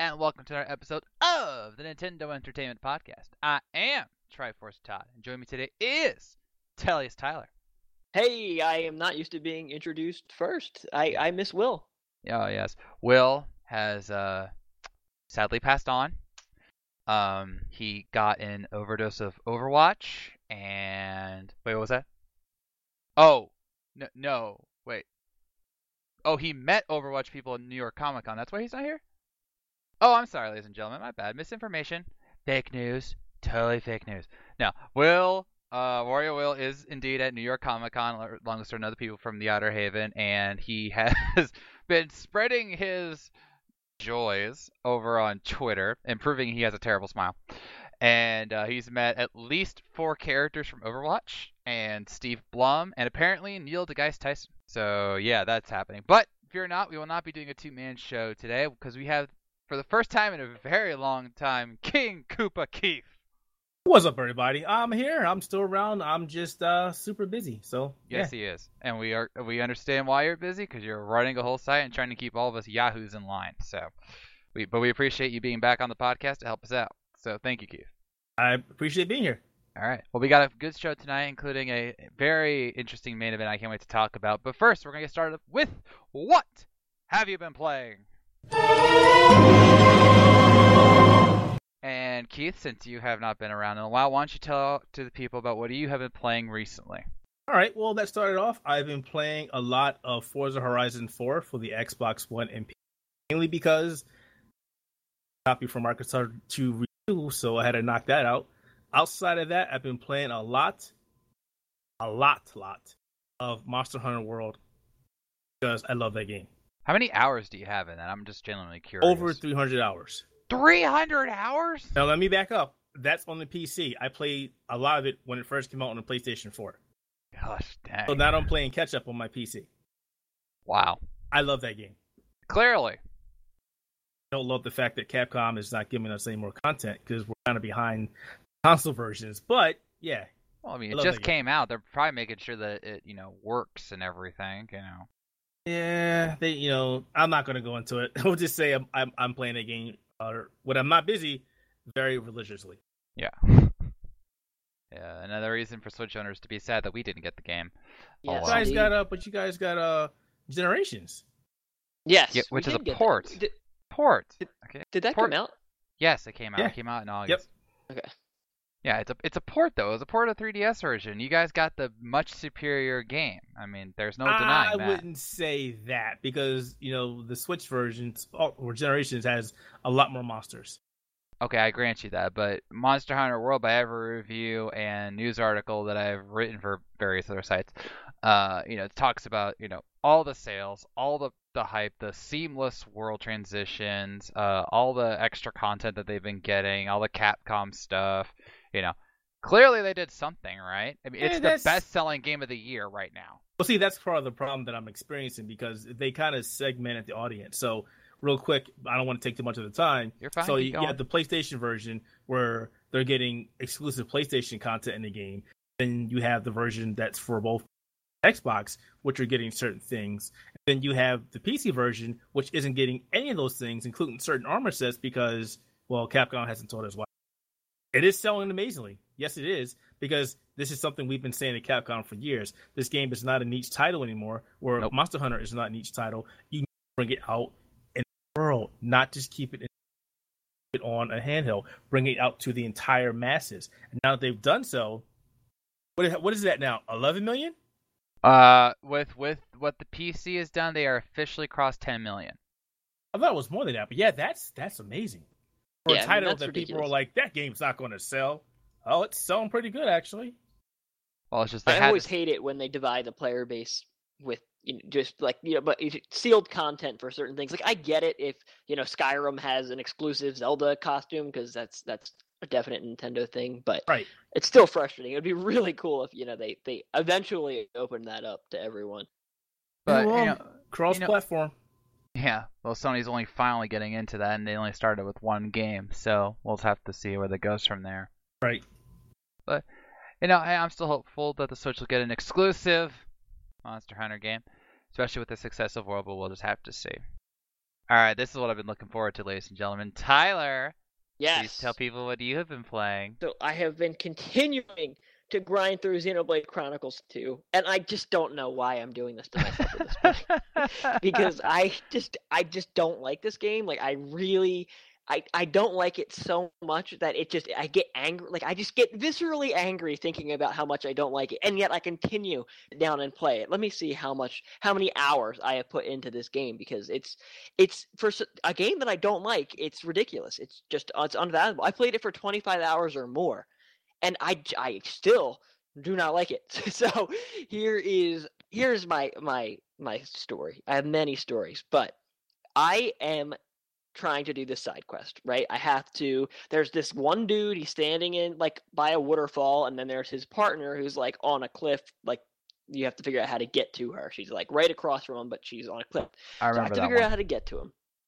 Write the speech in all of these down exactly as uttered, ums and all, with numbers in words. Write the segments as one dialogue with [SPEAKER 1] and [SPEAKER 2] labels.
[SPEAKER 1] and welcome to our episode of the Nintendo Entertainment Podcast. I am Triforce Todd, and joining me today is Tellius Tyler.
[SPEAKER 2] Hey, I am not used to being introduced first. I, I miss Will.
[SPEAKER 1] Oh, yes. Will has uh, sadly passed on. Um, he got an overdose of Overwatch, and... Wait, what was that? Oh, no, no, wait. Oh, he met Overwatch people in New York Comic Con. That's why he's not here? Oh, I'm sorry, ladies and gentlemen. My bad. Misinformation. Fake news. Totally fake news. No, Will, uh, Wario Will is indeed at New York Comic Con, alongside other people from the Outer Haven, and he has been spreading his joys over on Twitter and proving he has a terrible smile. And uh, he's met at least four characters from Overwatch and Steve Blum and apparently Neil deGrasse Tyson. So yeah, that's happening. But fear not, we will not be doing a two-man show today because we have, for the first time in a very long time, King Koopa Keith.
[SPEAKER 3] What's up, everybody? I'm here. I'm still around. I'm just uh, super busy. So
[SPEAKER 1] yes,
[SPEAKER 3] yeah.
[SPEAKER 1] he is, and we are we understand why you're busy because you're running a whole site and trying to keep all of us yahoos in line. So, we but we appreciate you being back on the podcast to help us out. So thank you, Keith.
[SPEAKER 3] I appreciate being here.
[SPEAKER 1] All right. Well, we got a good show tonight, including a very interesting main event I can't wait to talk about. But first, we're going to get started with what have you been playing? And Keith, since you have not been around in a while, why don't you tell to the people about what you have been playing recently?
[SPEAKER 3] All right. Well, that started off. I've been playing a lot of Forza Horizon four for the Xbox One and P C, mainly because copy from Microsoft to review, so I had to knock that out. Outside of that, I've been playing a lot, a lot, lot of Monster Hunter World because I love that game.
[SPEAKER 1] How many hours do you have in that? I'm just genuinely curious.
[SPEAKER 3] Over three hundred hours.
[SPEAKER 1] three hundred hours?
[SPEAKER 3] Now, let me back up. That's on the P C. I played a lot of it when it first came out on the PlayStation four.
[SPEAKER 1] Gosh, dang.
[SPEAKER 3] So now I'm playing catch-up on my P C.
[SPEAKER 1] Wow.
[SPEAKER 3] I love that game.
[SPEAKER 1] Clearly.
[SPEAKER 3] I don't love the fact that Capcom is not giving us any more content because we're kind of behind console versions. But, yeah.
[SPEAKER 1] Well, I mean,
[SPEAKER 3] I
[SPEAKER 1] it just
[SPEAKER 3] game.
[SPEAKER 1] came out. They're probably making sure that it, you know, works and everything, you know.
[SPEAKER 3] Yeah, they, you know, I'm not going to go into it. I'll just say I'm I'm, I'm playing a game, uh, when I'm not busy, very religiously.
[SPEAKER 1] Yeah. Yeah, another reason for Switch owners to be sad that we didn't get the game.
[SPEAKER 2] Yes,
[SPEAKER 1] oh,
[SPEAKER 3] You guys
[SPEAKER 2] indeed.
[SPEAKER 3] got uh, but you guys got uh, Generations.
[SPEAKER 2] Yes,
[SPEAKER 1] Yeah,
[SPEAKER 2] we
[SPEAKER 1] which is
[SPEAKER 2] did
[SPEAKER 1] a
[SPEAKER 2] get
[SPEAKER 1] port.
[SPEAKER 2] that. Did,
[SPEAKER 1] Port.
[SPEAKER 2] Did-
[SPEAKER 1] Okay.
[SPEAKER 2] did that
[SPEAKER 1] Port-
[SPEAKER 2] come out?
[SPEAKER 1] Yes, it came out.
[SPEAKER 3] Yeah.
[SPEAKER 1] It came out in August.
[SPEAKER 3] Yep.
[SPEAKER 2] Okay.
[SPEAKER 1] Yeah, it's a it's a port though. It was a port of three D S version. You guys got the much superior game. I mean, there's no denying
[SPEAKER 3] I
[SPEAKER 1] that.
[SPEAKER 3] wouldn't say that because, you know, the Switch versions or Generations has a lot more monsters.
[SPEAKER 1] Okay, I grant you that, but Monster Hunter World, by every review and news article that I've written for various other sites, uh, you know, it talks about, you know, all the sales, all the, the hype, the seamless world transitions, uh, all the extra content that they've been getting, all the Capcom stuff, you know. Clearly they did something, right? I mean, it's
[SPEAKER 3] Yeah,
[SPEAKER 1] the
[SPEAKER 3] that's-
[SPEAKER 1] best-selling game of the year right now.
[SPEAKER 3] Well, see, that's part of the problem that I'm experiencing because they kind of segmented the audience. So, real quick, I don't want to take too much of the time.
[SPEAKER 1] You're fine.
[SPEAKER 3] So,
[SPEAKER 1] keep
[SPEAKER 3] you,
[SPEAKER 1] going.
[SPEAKER 3] you have the PlayStation version where they're getting exclusive PlayStation content in the game. Then you have the version that's for both Xbox, which are getting certain things. And then you have the P C version, which isn't getting any of those things, including certain armor sets because, well, Capcom hasn't told us why. It is selling amazingly. Yes, it is, because this is something we've been saying to Capcom for years. This game is not a niche title anymore, where
[SPEAKER 1] Nope.
[SPEAKER 3] Monster Hunter is not a niche title. You need to bring it out in the world, not just keep it, in, it on a handheld. Bring it out to the entire masses. And now that they've done so, what is, what is that now? eleven million?
[SPEAKER 1] Uh, with with what the P C has done, they are officially crossed ten million.
[SPEAKER 3] I thought it was more than that, but yeah, that's that's amazing. For
[SPEAKER 2] Yeah, I
[SPEAKER 3] a
[SPEAKER 2] mean,
[SPEAKER 3] title
[SPEAKER 2] that's
[SPEAKER 3] that people
[SPEAKER 2] ridiculous.
[SPEAKER 3] are like, that game's not going to sell. Oh, it's selling pretty good, actually.
[SPEAKER 1] Well, it's just they
[SPEAKER 2] I
[SPEAKER 1] had
[SPEAKER 2] always
[SPEAKER 1] this-
[SPEAKER 2] hate it when they divide the player base with you know, just like you know, but it's sealed content for certain things. Like I get it if you know Skyrim has an exclusive Zelda costume because that's that's a definite Nintendo thing, but
[SPEAKER 3] Right.
[SPEAKER 2] it's still frustrating. It would be really cool if you know they they eventually open that up to everyone.
[SPEAKER 1] But,
[SPEAKER 3] well,
[SPEAKER 1] you know,
[SPEAKER 3] cross-platform.
[SPEAKER 1] Yeah, well, Sony's only finally getting into that, and they only started with one game, so we'll have to see where that goes from there.
[SPEAKER 3] Right.
[SPEAKER 1] But, you know, hey, I'm still hopeful that the Switch will get an exclusive Monster Hunter game, especially with the success of World, but we'll just have to see. All right, this is what I've been looking forward to, ladies and gentlemen. Tyler,
[SPEAKER 2] Yes.
[SPEAKER 1] please tell people what you have been playing.
[SPEAKER 2] So I have been continuing to grind through Xenoblade Chronicles two, and I just don't know why I'm doing this to myself at this point. Because I just I just don't like this game. Like I really I, I don't like it so much that it just I get angry. Like I just get viscerally angry thinking about how much I don't like it, and yet I continue down and play it. Let me see how much how many hours I have put into this game, because it's it's for a game that I don't like. It's ridiculous. It's just it's unvaluable. I played it for twenty-five hours or more, and I, I still do not like it. So here is here's my my my story. I have many stories, but I am trying to do this side quest, right? I have to there's this one dude, he's standing in like by a waterfall, and then there's his partner who's like on a cliff. Like you have to figure out how to get to her. She's like right across from him, but she's on a cliff.
[SPEAKER 1] I remember
[SPEAKER 2] so I have to
[SPEAKER 1] that
[SPEAKER 2] figure
[SPEAKER 1] one.
[SPEAKER 2] out how to get to him.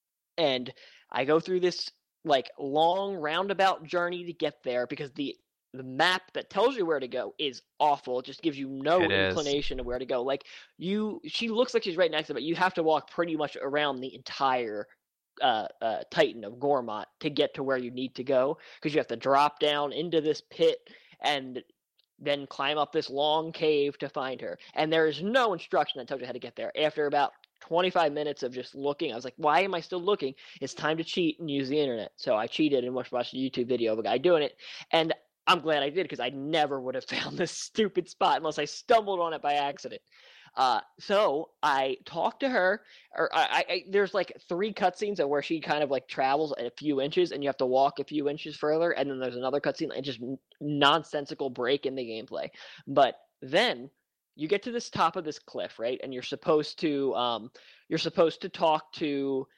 [SPEAKER 2] And I go through this like long roundabout journey to get there, because the the map that tells you where to go is awful. It just gives you no
[SPEAKER 1] It is.
[SPEAKER 2] inclination of where to go. Like you she looks like she's right next to it, but you have to walk pretty much around the entire uh, uh, Titan of Gormott to get to where you need to go, because you have to drop down into this pit and then climb up this long cave to find her. And there is no instruction that tells you how to get there. After about twenty-five minutes of just looking, I was like, why am I still looking? It's time to cheat and use the internet. So I cheated and watched, watched a YouTube video of a guy doing it. And I'm glad I did, because I never would have found this stupid spot unless I stumbled on it by accident. Uh, so I talked to her, or I, I there's like three cutscenes of where she kind of like travels a few inches, and you have to walk a few inches further, and then there's another cutscene, and just nonsensical break in the gameplay. But then you get to this top of this cliff, right? And you're supposed to um you're supposed to talk to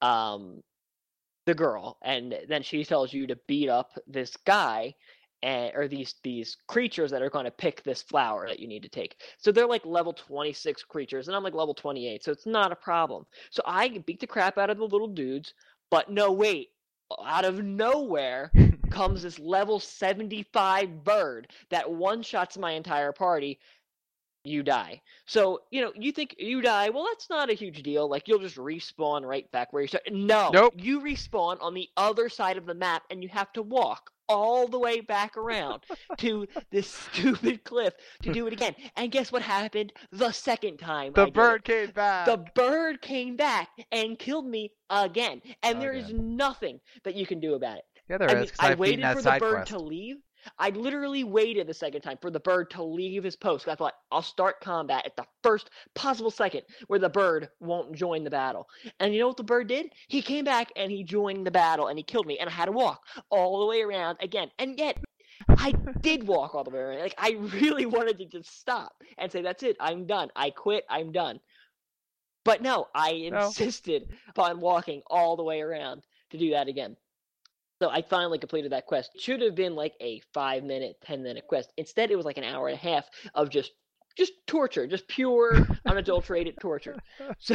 [SPEAKER 2] um the girl, and then she tells you to beat up this guy. And, or these these creatures that are going to pick this flower that you need to take. So they're like level twenty-six creatures, and I'm like level twenty-eight, so it's not a problem. So I beat the crap out of the little dudes, but no, wait. Out of nowhere comes this level seventy-five bird that one-shots my entire party. You die. So, you know, you think you die, well, that's not a huge deal. Like, you'll just respawn right back where you started. No.
[SPEAKER 1] Nope.
[SPEAKER 2] You respawn on the other side of the map, and you have to walk all the way back around to this stupid cliff to do it again. And guess what happened the second time?
[SPEAKER 1] The
[SPEAKER 2] I did
[SPEAKER 1] bird
[SPEAKER 2] it?
[SPEAKER 1] came back.
[SPEAKER 2] The bird came back and killed me again. And there is
[SPEAKER 1] Again.
[SPEAKER 2] nothing that you can do about it.
[SPEAKER 1] Yeah, there
[SPEAKER 2] I
[SPEAKER 1] is,
[SPEAKER 2] mean,
[SPEAKER 1] 'cause
[SPEAKER 2] I
[SPEAKER 1] I've beaten
[SPEAKER 2] waited
[SPEAKER 1] that
[SPEAKER 2] for the
[SPEAKER 1] side
[SPEAKER 2] bird
[SPEAKER 1] quest.
[SPEAKER 2] to leave. I literally waited the second time for the bird to leave his post. I thought, I'll start combat at the first possible second where the bird won't join the battle. And you know what the bird did? He came back and he joined the battle and he killed me. And I had to walk all the way around again. And yet, I did walk all the way around. Like, I really wanted to just stop and say, that's it. I'm done. I quit. I'm done. But no, I
[SPEAKER 1] No.
[SPEAKER 2] insisted upon walking all the way around to do that again. So I finally completed that quest. It should have been like a five minute, ten minute quest. Instead, it was like an hour and a half of just just torture, just pure, unadulterated torture. So,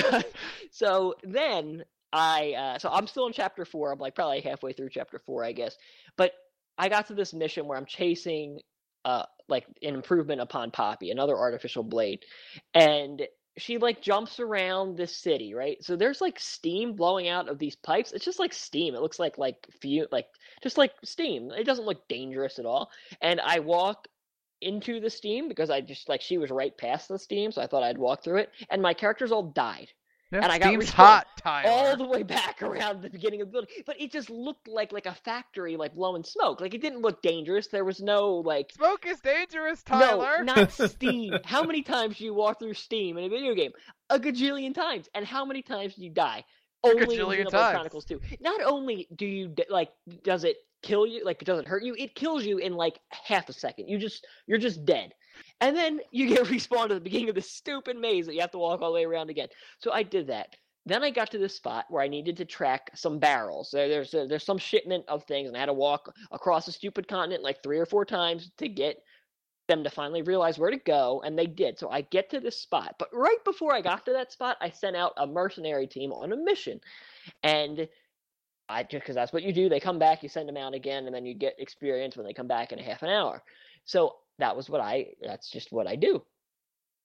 [SPEAKER 2] so then I, uh, so I'm still in chapter four. I'm like probably halfway through chapter four, I guess. But I got to this mission where I'm chasing, uh, like an improvement upon Poppy, another artificial blade, and she like jumps around this city, right? So there's like steam blowing out of these pipes. It's just like steam. It looks like like few like just like steam. It doesn't look dangerous at all. And I walk into the steam because I just like she was right past the steam, so I thought I'd walk through it. And my characters all died.
[SPEAKER 1] Yeah,
[SPEAKER 2] and I got
[SPEAKER 1] steam's
[SPEAKER 2] respawned
[SPEAKER 1] hot, Tyler.
[SPEAKER 2] all the way back around the beginning of the building. But it just looked like like a factory, like blowing smoke. Like it didn't look dangerous. There was no like
[SPEAKER 1] Smoke is dangerous, Tyler.
[SPEAKER 2] no, not steam. How many times do you walk through steam in a video game? A gajillion times. And how many times do you die? Only in
[SPEAKER 1] gajillion
[SPEAKER 2] Xenoblade
[SPEAKER 1] times.
[SPEAKER 2] Chronicles two. Not only do you like, does it kill you? Like, does it hurt you? It kills you in like half a second. You just, you're just dead. And then you get respawned at the beginning of this stupid maze that you have to walk all the way around again. So I did that. Then I got to this spot where I needed to track some barrels. There, there's a, there's some shipment of things, and I had to walk across a stupid continent like three or four times to get them to finally realize where to go, and they did. So I get to this spot. But right before I got to that spot, I sent out a mercenary team on a mission. And I just because that's what you do. They come back, you send them out again, and then you get experience when they come back in a half an hour. So that was what I, that's just what I do.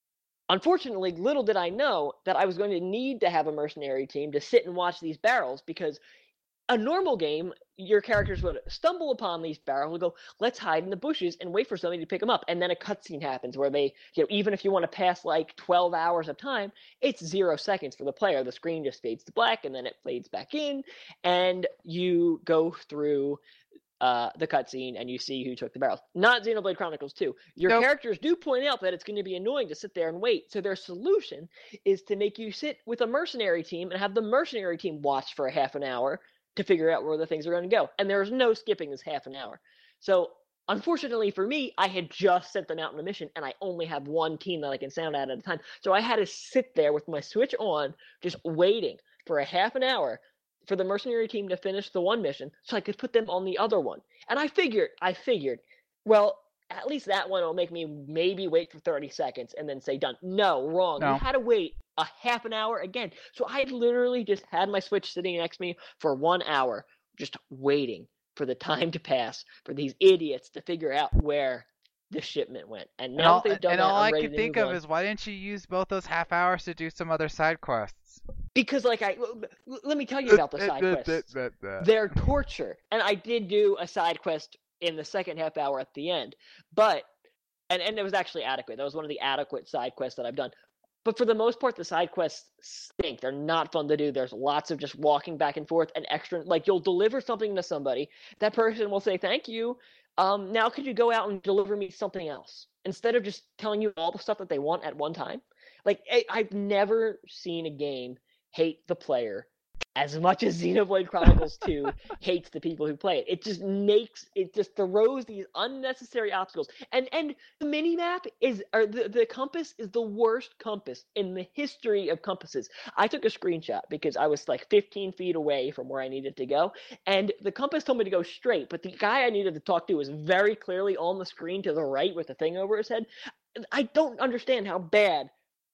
[SPEAKER 2] unfortunately, little did I know that I was going to need to have a mercenary team to sit and watch these barrels, because a normal game, your characters would stumble upon these barrels and go, let's hide in the bushes and wait for somebody to pick them up. And then a cutscene happens where they, you know, even if you want to pass like twelve hours of time, it's zero seconds for the player. The screen just fades to black and then it fades back in, and you go through uh, the cutscene and you see who took the barrels. Not Xenoblade Chronicles two. Your
[SPEAKER 1] Nope.
[SPEAKER 2] characters do point out that it's going to be annoying to sit there and wait. So their solution is to make you sit with a mercenary team and have the mercenary team watch for a half an hour to figure out where the things are going to go. And there's no skipping this half an hour. So unfortunately for me, I had just sent them out on a mission and I only have one team that I can sound at at a time. So I had to sit there with my Switch on, just waiting for a half an hour for the mercenary team to finish the one mission so I could put them on the other one. And I figured, I figured, well, at least that one will make me maybe wait for thirty seconds and then say done. No, wrong.
[SPEAKER 1] No.
[SPEAKER 2] You had to wait a half an hour again. So I had literally just had my Switch sitting next to me for one hour, just waiting for the time to pass for these idiots to figure out where the shipment went. And
[SPEAKER 1] And
[SPEAKER 2] now
[SPEAKER 1] all,
[SPEAKER 2] that they've done
[SPEAKER 1] and
[SPEAKER 2] that,
[SPEAKER 1] all
[SPEAKER 2] I'm
[SPEAKER 1] I
[SPEAKER 2] ready
[SPEAKER 1] can
[SPEAKER 2] to
[SPEAKER 1] think
[SPEAKER 2] move
[SPEAKER 1] of
[SPEAKER 2] on.
[SPEAKER 1] is, why didn't you use both those half hours to do some other side quests?
[SPEAKER 2] Because, like, I l- let me tell you about the side quests. They're torture. And I did do a side quest in the second half hour at the end, but and and it was actually adequate. That was one of the adequate side quests that I've done. But for the most part, the side quests stink. They're not fun to do. There's lots of just walking back and forth and extra. Like, you'll deliver something to somebody, that person will say thank you. Um, now could you go out and deliver me something else instead of just telling you all the stuff that they want at one time? Like, I, I've never seen a game hate the player as much as Xenoblade Chronicles two hates the people who play it. It just makes, it just throws these unnecessary obstacles. And and the mini-map is, or the, the compass is the worst compass in the history of compasses. I took a screenshot because I was like fifteen feet away from where I needed to go, and the compass told me to go straight, but the guy I needed to talk to was very clearly on the screen to the right with the thing over his head. I don't understand how bad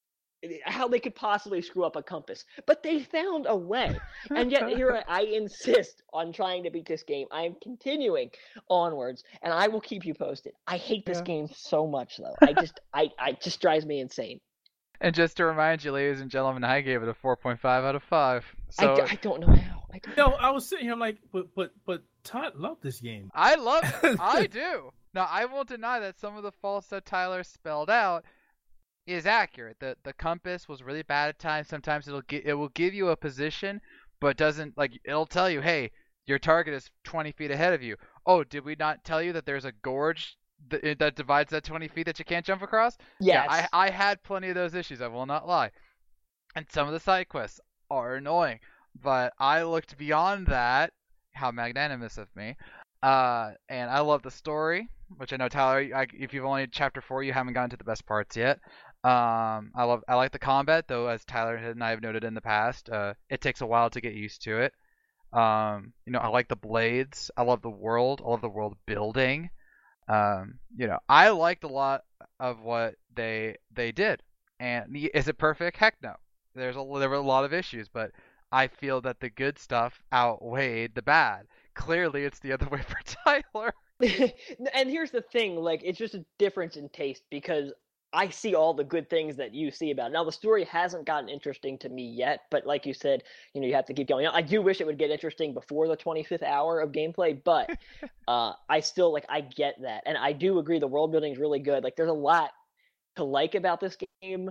[SPEAKER 2] how they could possibly screw up a compass, but they found a way. And yet here I, I insist on trying to beat this game. I am continuing onwards, and I will keep you posted. I hate this
[SPEAKER 1] Yeah.
[SPEAKER 2] game so much, though. I just, I, I just drives me insane.
[SPEAKER 1] And just to remind you, ladies and gentlemen, I gave it a four point five out of five.
[SPEAKER 2] I,
[SPEAKER 1] So
[SPEAKER 2] d- I don't know how. I don't
[SPEAKER 3] No,
[SPEAKER 2] know.
[SPEAKER 3] I was sitting here, I'm like, but but but Todd loved this game.
[SPEAKER 1] I love it. I do. Now, I won't deny that some of the faults that Tyler spelled out is accurate. The the compass was really bad at times. Sometimes it'll gi- it will give you a position, but doesn't, like, it'll tell you, hey, your target is twenty feet ahead of you. Oh, did we not tell you that there's a gorge that, that divides that twenty feet that you can't jump across?
[SPEAKER 2] Yes.
[SPEAKER 1] Yeah, I I had plenty of those issues. I will not lie. And some of the side quests are annoying, but I looked beyond that. How magnanimous of me. Uh, and I love the story, which I know, Tyler, I, if you've only chapter four, you haven't gotten to the best parts yet. Um, I love, I like the combat, though, as Tyler and I have noted in the past. Uh, it takes a while to get used to it. Um, you know, I like the blades. I love the world. I love the world building. Um, you know, I liked a lot of what they they did. And is it perfect? Heck no. There's a there were a lot of issues, but I feel that the good stuff outweighed the bad. Clearly, it's the other way for Tyler.
[SPEAKER 2] And here's the thing, like, it's just a difference in taste, because I see all the good things that you see about it. Now, the story hasn't gotten interesting to me yet, but like you said, you know, you have to keep going. I do wish it would get interesting before the twenty-fifth hour of gameplay, but uh, I still, like, I get that. And I do agree the world building is really good. Like, there's a lot to like about this game,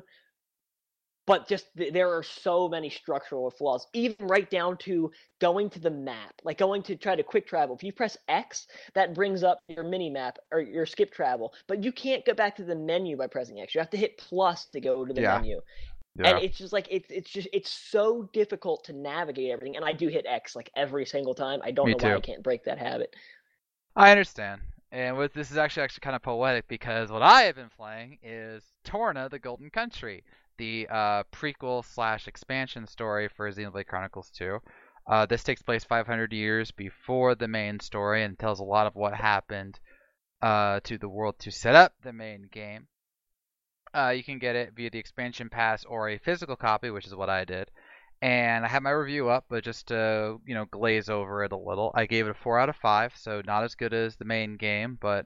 [SPEAKER 2] but just th- there are so many structural flaws, even right down to going to the map, like going to try to quick travel. If you press X, that brings up your mini map or your skip travel, but you can't go back to the menu by pressing X. You have to hit plus to go to the
[SPEAKER 1] Yeah.
[SPEAKER 2] menu.
[SPEAKER 1] Yeah.
[SPEAKER 2] And it's just like it's it's just it's so difficult to navigate everything. And I do hit X like every single time. I don't
[SPEAKER 1] Me
[SPEAKER 2] know why
[SPEAKER 1] too.
[SPEAKER 2] I can't break that habit.
[SPEAKER 1] I understand. And with this is actually actually kind of poetic, because what I have been playing is Torna: The Golden Country, the uh, prequel slash expansion story for Xenoblade Chronicles two. Uh, this takes place five hundred years before the main story and tells a lot of what happened uh, to the world to set up the main game. Uh, you can get it via the expansion pass or a physical copy, which is what I did. And I have my review up, but just to, you know, glaze over it a little, I gave it a four out of five, so not as good as the main game, but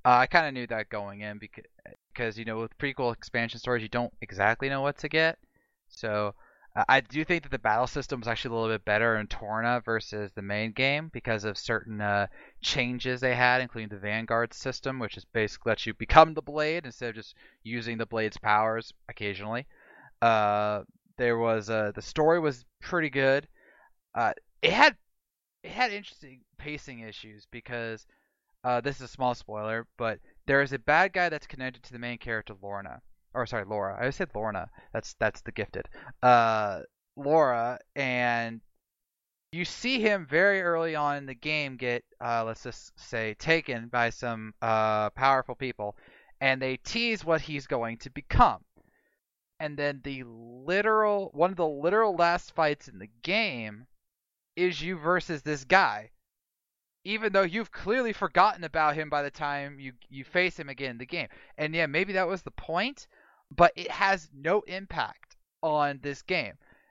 [SPEAKER 1] Uh, I kind of knew that going in because, because you know, with prequel expansion stories, you don't exactly know what to get. So uh, I do think that the battle system is actually a little bit better in Torna versus the main game because of certain uh, changes they had, including the Vanguard system, which is basically lets you become the blade instead of just using the blade's powers occasionally. Uh, there was uh, the story was pretty good. Uh, it had it had interesting pacing issues because uh, this is a small spoiler, but there is a bad guy that's connected to the main character Lorna, or sorry, Laura. I said Lorna. That's that's the gifted. Uh, Laura, and you see him very early on in the game get, uh, let's just say, taken by some uh, powerful people, and they tease what he's going to become. And then the literal one of the literal last fights in the game is you versus this guy, even though you've clearly forgotten about him by the time you you face him again in the game. And yeah, maybe that was the point, but it has no impact on this game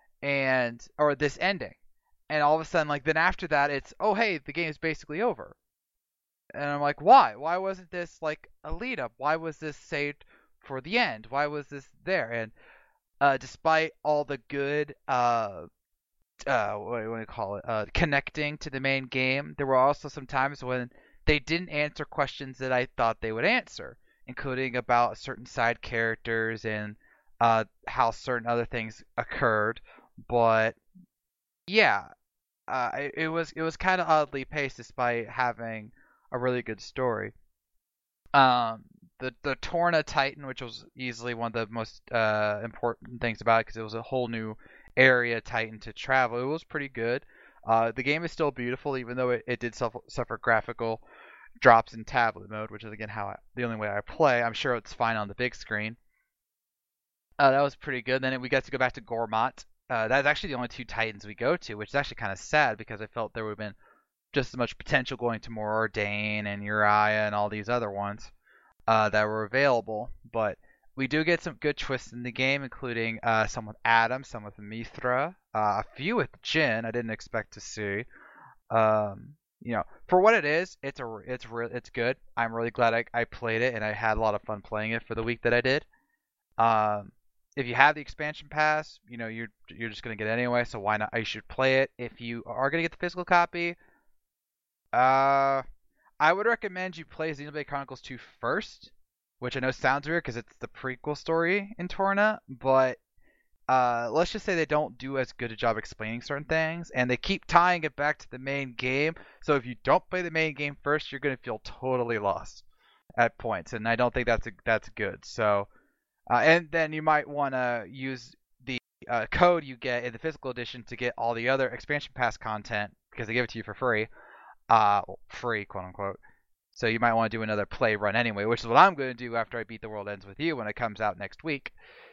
[SPEAKER 1] and or this ending. And all of a sudden, like then after that, it's oh hey, the game is basically over. And I'm like, why? Why wasn't this like a lead up? Why was this saved for the end? Why was this there? And uh, despite all the good uh, uh, what do you call it, uh, connecting to the main game, there were also some times when they didn't answer questions that I thought they would answer, including about certain side characters and uh, how certain other things occurred. But yeah, uh, it, it was it was kind of oddly paced despite having a really good story. Um, the the Torna Titan, which was easily one of the most uh, important things about it because it was a whole new area Titan to travel. It was pretty good. Uh, the game is still beautiful, even though it, it did suffer, suffer graphical drops in tablet mode, which is again how I, the only way I play. I'm sure it's fine on the big screen. Uh, that was pretty good. Then we got to go back to Gormat. Uh, that's actually the only two Titans we go to, which is actually kind of sad because I felt there would have been just as much potential going to more Dane and Uriah and all these other ones uh, that were available. But we do get some good twists in the game, including uh, some with Adam, some with Mithra, uh, a few with Jin I didn't expect to see. Um, you know, for what it is, it's a it's re- it's good. I'm really glad I, I played it and I had a lot of fun playing it for the week that I did. Um, if you have the expansion pass, you know you're you're just gonna get it anyway, so why not? You should play it. If you are gonna get the physical copy, uh, I would recommend you play Xenoblade Chronicles two first, which I know sounds weird because it's the prequel story in Torna, but uh, let's just say they don't do as good a job explaining certain things, and they keep tying it back to the main game. So if you don't play the main game first, you're gonna feel totally lost at points, and I don't think that's a, that's good. So, uh, and then you might want to use the uh, code you get in the physical edition to get all the other expansion pass content because they give it to you for free, uh, free quote unquote. So you might want to do another play run anyway, which is what I'm going to do after I beat The World Ends With You when it comes out next week.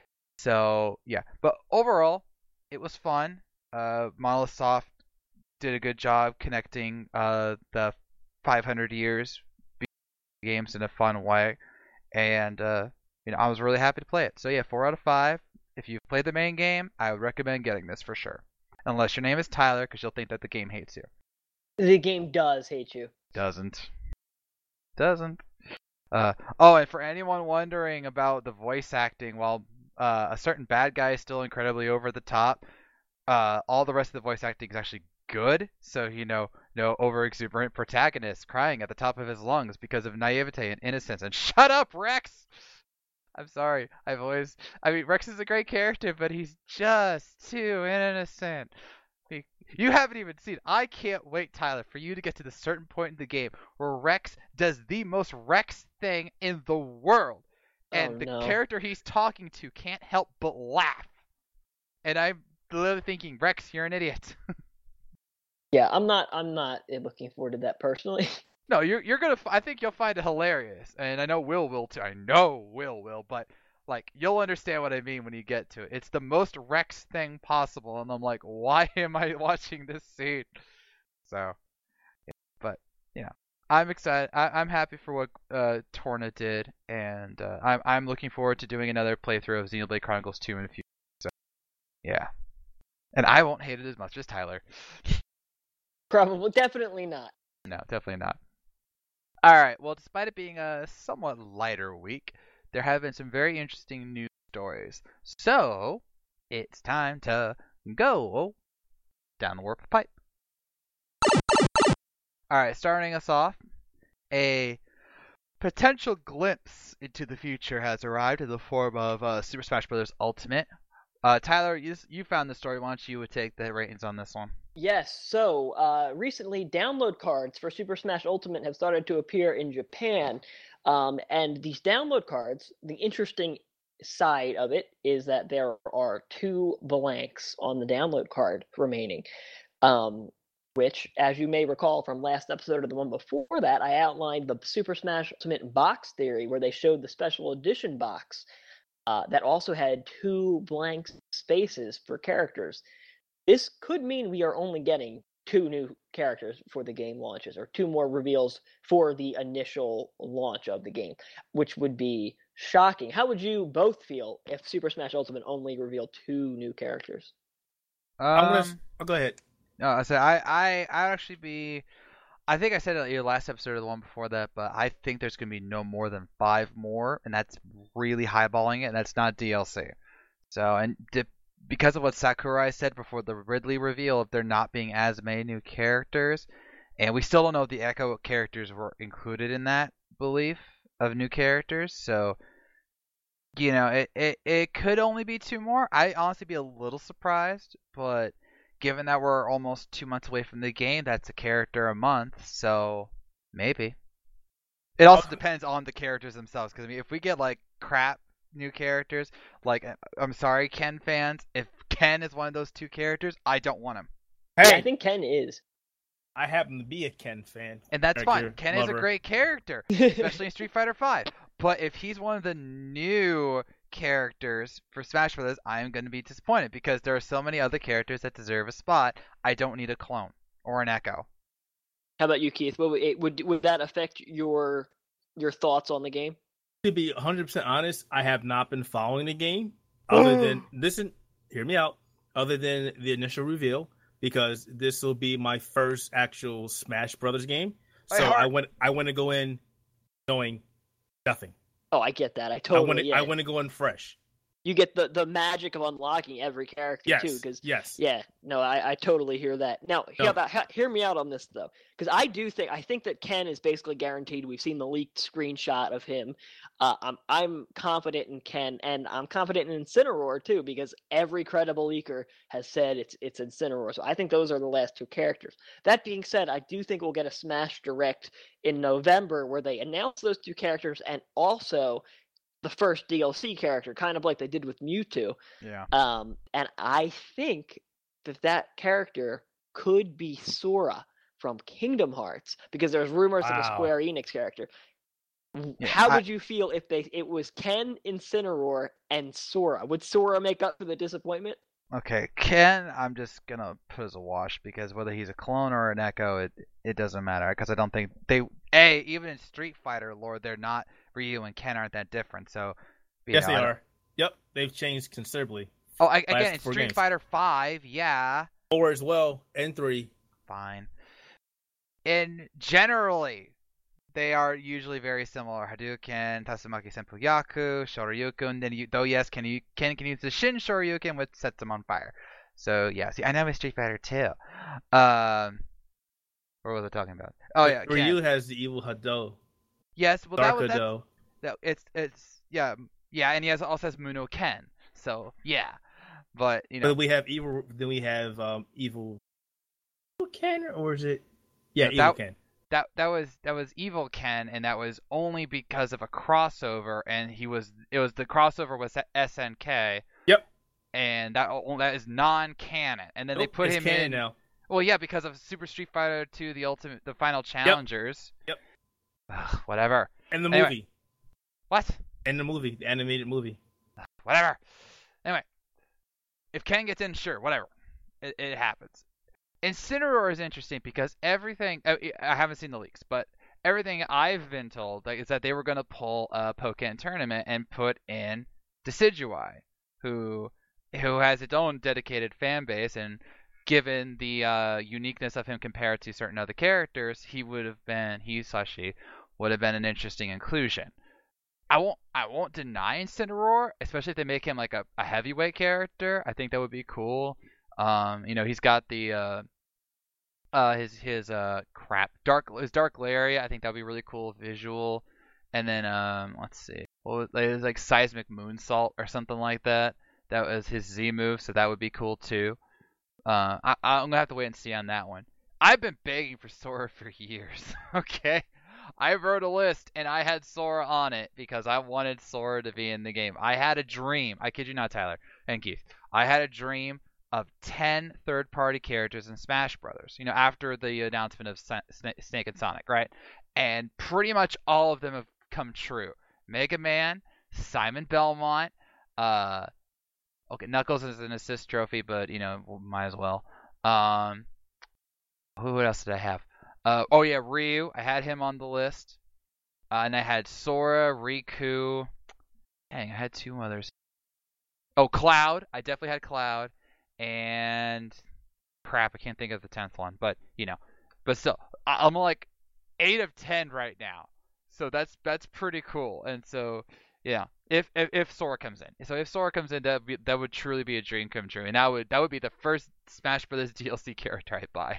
[SPEAKER 1] So yeah, but overall, it was fun. Uh, Monolith Soft did a good job connecting uh, the five hundred years games in a fun way, and uh, you know I was really happy to play it. So yeah, four out of five. If you've played the main game, I would recommend getting this for sure. Unless your name is Tyler, because you'll think that the game hates you.
[SPEAKER 2] The game does hate you.
[SPEAKER 1] Doesn't. Doesn't. Uh, oh, and for anyone wondering about the voice acting, while uh, a certain bad guy is still incredibly over the top, uh, all the rest of the voice acting is actually good. So, you know, no over-exuberant protagonist crying at the top of his lungs because of naivete and innocence. And shut up, Rex! I'm sorry. I've always... I mean, Rex is a great character, but he's just too innocent. He, you haven't even seen... I can't wait, Tyler, for you to get to the certain point in the game where Rex does the most Rex thing in the world. And
[SPEAKER 2] oh,
[SPEAKER 1] the
[SPEAKER 2] no.
[SPEAKER 1] character he's talking to can't help but laugh. And I'm literally thinking, Rex, you're an idiot.
[SPEAKER 2] Yeah, I'm not. I'm not looking forward to that personally.
[SPEAKER 1] No, you're you're gonna. I think you'll find it hilarious, and I know Will will too. I know Will will, but like you'll understand what I mean when you get to it. It's the most Rex thing possible, and I'm like, why am I watching this scene? So, yeah, but you know, I'm excited. I, I'm happy for what uh, Torna did, and uh, I'm I'm looking forward to doing another playthrough of Xenoblade Chronicles two in a few. So, yeah, and I won't hate it as much as Tyler.
[SPEAKER 2] Probably, definitely not.
[SPEAKER 1] No, definitely not. All right. Well, despite it being a somewhat lighter week, there have been some very interesting news stories. So it's time to go down the warp pipe. All right. Starting us off, a potential glimpse into the future has arrived in the form of uh, Super Smash Bros. Ultimate. Uh, Tyler, you you found the story. Why don't you take the ratings on this one?
[SPEAKER 2] Yes, so uh, recently download cards for Super Smash Ultimate have started to appear in Japan. Um, and these download cards, the interesting side of it is that there are two blanks on the download card remaining. Um, which, as you may recall from last episode or the one before that, I outlined the Super Smash Ultimate box theory where they showed the special edition box uh, that also had two blank spaces for characters. This could mean we are only getting two new characters for the game launches, or two more reveals for the initial launch of the game, which would be shocking. How would you both feel if Super Smash Ultimate only revealed two new characters?
[SPEAKER 1] Um,
[SPEAKER 3] I'm gonna. Oh, go ahead.
[SPEAKER 1] No, I said I I I would actually be. I think I said it in your last episode or the one before that, but I think there's gonna be no more than five more, and that's really highballing it, and that's not D L C. So, and di- because of what Sakurai said before the Ridley reveal, if there not being as many new characters, and we still don't know if the Echo characters were included in that belief of new characters, so you know, it, it, it could only be two more. I honestly be a little surprised, but given that we're almost two months away from the game, that's a character a month, so maybe. It also depends on the characters themselves, because I mean, if we get like crap new characters, like I'm sorry, Ken fans, if Ken is one of those two characters, I don't want him.
[SPEAKER 3] Hey,
[SPEAKER 2] Yeah, I think Ken is.
[SPEAKER 3] I happen to be a Ken fan.
[SPEAKER 1] And that's
[SPEAKER 3] Character
[SPEAKER 1] fine. Ken
[SPEAKER 3] lover.
[SPEAKER 1] is a great character, especially in Street Fighter five. But if he's one of the new characters for Smash Bros., I am going to be disappointed because there are so many other characters that deserve a spot. I don't need a clone or an Echo.
[SPEAKER 2] How about you, Keith? Would it, would would that affect your your thoughts on the game?
[SPEAKER 3] To be one hundred percent honest, I have not been following the game other than listen. Hear me out. Other than the initial reveal, because this will be my first actual Smash Brothers game, so I went. I want to go in knowing nothing.
[SPEAKER 2] Oh, I get that. I totally.
[SPEAKER 3] I want to.
[SPEAKER 2] yeah.
[SPEAKER 3] I want to go in fresh.
[SPEAKER 2] You get the, the magic of unlocking every character
[SPEAKER 3] Yes.
[SPEAKER 2] too, because
[SPEAKER 3] Yes.
[SPEAKER 2] yeah, no, I, I totally hear that. Now,
[SPEAKER 3] No.
[SPEAKER 2] hear, about, hear me out on this though, because I do think I think that Ken is basically guaranteed. We've seen the leaked screenshot of him. Uh, I'm I'm confident in Ken, and I'm confident in Incineroar too, because every credible leaker has said it's it's Incineroar. So I think those are the last two characters. That being said, I do think we'll get a Smash Direct in November where they announce those two characters and also the first D L C character, kind of like they did with Mewtwo.
[SPEAKER 1] Yeah.
[SPEAKER 2] Um, and I think that that character could be Sora from Kingdom Hearts because there's rumors of a
[SPEAKER 3] Wow.
[SPEAKER 2] Square Enix character.
[SPEAKER 1] Yeah,
[SPEAKER 2] How
[SPEAKER 1] I-
[SPEAKER 2] would you feel if they it was Ken, Incineroar, and Sora? Would Sora make up for the disappointment?
[SPEAKER 1] Okay, Ken, I'm just gonna put as a wash because whether he's a clone or an Echo, it it doesn't matter because I don't think they a even in Street Fighter lore they're not Ryu and Ken aren't that different. So you
[SPEAKER 3] Yes,
[SPEAKER 1] know,
[SPEAKER 3] they
[SPEAKER 1] I don't-
[SPEAKER 3] are. Yep, they've changed considerably.
[SPEAKER 1] Oh, I, again,
[SPEAKER 3] Last
[SPEAKER 1] in
[SPEAKER 3] four
[SPEAKER 1] Street
[SPEAKER 3] games.
[SPEAKER 1] Fighter five, yeah,
[SPEAKER 3] Four as well, and three.
[SPEAKER 1] fine. In generally, they are usually very similar. Hadouken, Tatsumaki Senpu Yaku, Shoryuken. Then you, though yes, Ken, you, Ken can use the Shin Shoryuken, which sets him on fire. So yeah, see, I know my Street Fighter too. Um, what was I talking about? Oh yeah, Ken.
[SPEAKER 3] Ryu has the evil Hado.
[SPEAKER 1] Yes, well that
[SPEAKER 3] Dark
[SPEAKER 1] was that's,
[SPEAKER 3] Hado.
[SPEAKER 1] that, it's it's yeah yeah, and he has also has Muno Ken. So yeah, but you know.
[SPEAKER 3] But we have evil. Then we have um evil. Evil Ken, or is it? Yeah,
[SPEAKER 1] No,
[SPEAKER 3] evil
[SPEAKER 1] that-
[SPEAKER 3] Ken.
[SPEAKER 1] That that was that was Evil Ken, and that was only because of a crossover, and he was it was the crossover was S N K.
[SPEAKER 3] Yep.
[SPEAKER 1] And that that is non-canon, and then they
[SPEAKER 3] Nope,
[SPEAKER 1] put
[SPEAKER 3] it's
[SPEAKER 1] him
[SPEAKER 3] canon
[SPEAKER 1] in.
[SPEAKER 3] now.
[SPEAKER 1] Well, yeah, because of Super Street Fighter two, the ultimate, the final challengers.
[SPEAKER 3] Yep.
[SPEAKER 1] Ugh, whatever.
[SPEAKER 3] And the
[SPEAKER 1] Anyway.
[SPEAKER 3] movie.
[SPEAKER 1] What?
[SPEAKER 3] And the movie, the animated movie.
[SPEAKER 1] Whatever. Anyway, if Ken gets in, sure, whatever. It, it happens. Incineroar is interesting because everything. I I haven't seen the leaks, but everything I've been told like, is that they were going to pull a Pokken tournament and put in Decidueye, who who has its own dedicated fan base, and given the uh, uniqueness of him compared to certain other characters, he would have been he slash she would have been an interesting inclusion. I won't I won't deny Incineroar, especially if they make him like a, a heavyweight character. I think that would be cool. Um, you know, he's got the uh, uh his his uh crap dark his dark Lariat. I think that'd be really cool visual. And then um let's see, well, it was like Seismic Moonsault or something like that. That was his Z move, so that would be cool too. Uh, I, I'm gonna have to wait and see on that one. I've been begging for Sora for years. Okay. I wrote a list and I had Sora on it because I wanted Sora to be in the game. I had a dream. I kid you not, Tyler and Keith. I had a dream of ten third-party characters in Smash Brothers. You know, after the announcement of Snake and Sonic, right? And pretty much all of them have come true. Mega Man, Simon Belmont, uh, okay, Knuckles is an assist trophy, but you know, might as well. Um, who else did I have? Uh, oh yeah, Ryu. I had him on the list. Uh, and I had Sora, Riku. Dang, I had two others. Oh, Cloud. I definitely had Cloud. And crap, I can't think of the tenth one. But you know, but still, I'm like eight of ten right now. So that's that's pretty cool. And so yeah, if if, if Sora comes in, so if Sora comes in, that would that would truly be a dream come true. And that would that would be the first Smash Brothers D L C character I'd buy.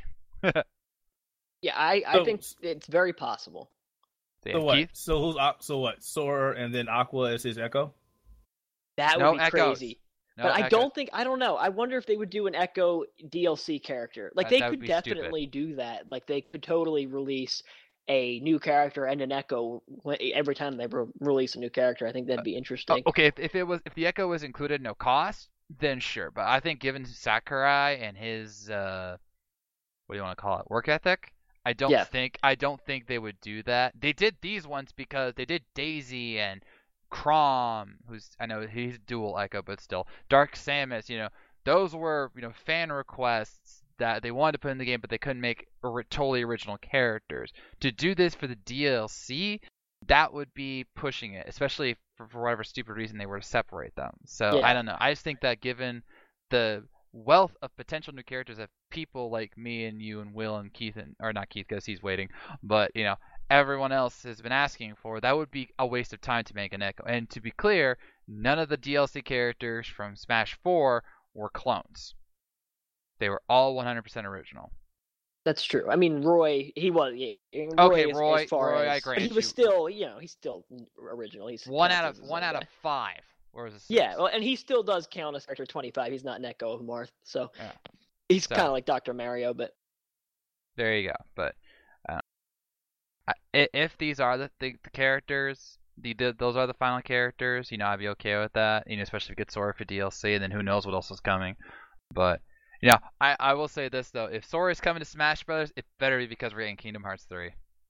[SPEAKER 2] Yeah, I, I so, think it's very possible.
[SPEAKER 3] So what? Keith? So who's so what? Sora and then Aqua is his Echo?
[SPEAKER 2] That would
[SPEAKER 1] no
[SPEAKER 2] be
[SPEAKER 1] echoes.
[SPEAKER 2] crazy.
[SPEAKER 1] No
[SPEAKER 2] but
[SPEAKER 1] echoes.
[SPEAKER 2] I don't think I don't know. I wonder if they would do an Echo D L C character. Like
[SPEAKER 1] that,
[SPEAKER 2] they
[SPEAKER 1] that
[SPEAKER 2] could definitely
[SPEAKER 1] stupid.
[SPEAKER 2] do that. Like they could totally release a new character and an Echo every time they re- release a new character. I think that'd be interesting.
[SPEAKER 1] Uh, okay, if, if it was if the Echo was included no cost, then sure. But I think given Sakurai and his uh, what do you want to call it, work ethic, I don't
[SPEAKER 2] yeah.
[SPEAKER 1] think I don't think they would do that. They did these ones because they did Daisy and Chrom, who's I know he's dual Echo, but still Dark Samus. You know, those were you know fan requests that they wanted to put in the game, but they couldn't make or- totally original characters. To do this for the D L C, that would be pushing it, especially for, for whatever stupid reason they were to separate them. So
[SPEAKER 2] yeah.
[SPEAKER 1] I don't know. I just think that given the wealth of potential new characters that people like me and you and Will and Keith and or not Keith because he's waiting, but you know everyone else has been asking for, that would be a waste of time to make an Echo. And to be clear, none of the D L C characters from Smash four were clones. They were all one hundred percent original.
[SPEAKER 2] That's true. I mean, Roy, he was. Yeah, Roy
[SPEAKER 1] okay,
[SPEAKER 2] as,
[SPEAKER 1] Roy.
[SPEAKER 2] as far
[SPEAKER 1] Roy,
[SPEAKER 2] as,
[SPEAKER 1] I grant
[SPEAKER 2] he was
[SPEAKER 1] you.
[SPEAKER 2] still, you know, he's still original. He's
[SPEAKER 1] one out of one out guy. of five. Where was
[SPEAKER 2] yeah, well, and he still does count as Sector twenty-five. He's not an Echo of Marth, so
[SPEAKER 1] yeah.
[SPEAKER 2] he's
[SPEAKER 1] so,
[SPEAKER 2] kind of like Doctor Mario. But
[SPEAKER 1] there you go. But uh, if these are the, the, the characters, the, the those are the final characters, you know, I'd be okay with that. You know, especially if you get Sora for D L C, and then who knows what else is coming. But you know, I, I will say this though: if Sora is coming to Smash Brothers, it better be because we're getting Kingdom Hearts three.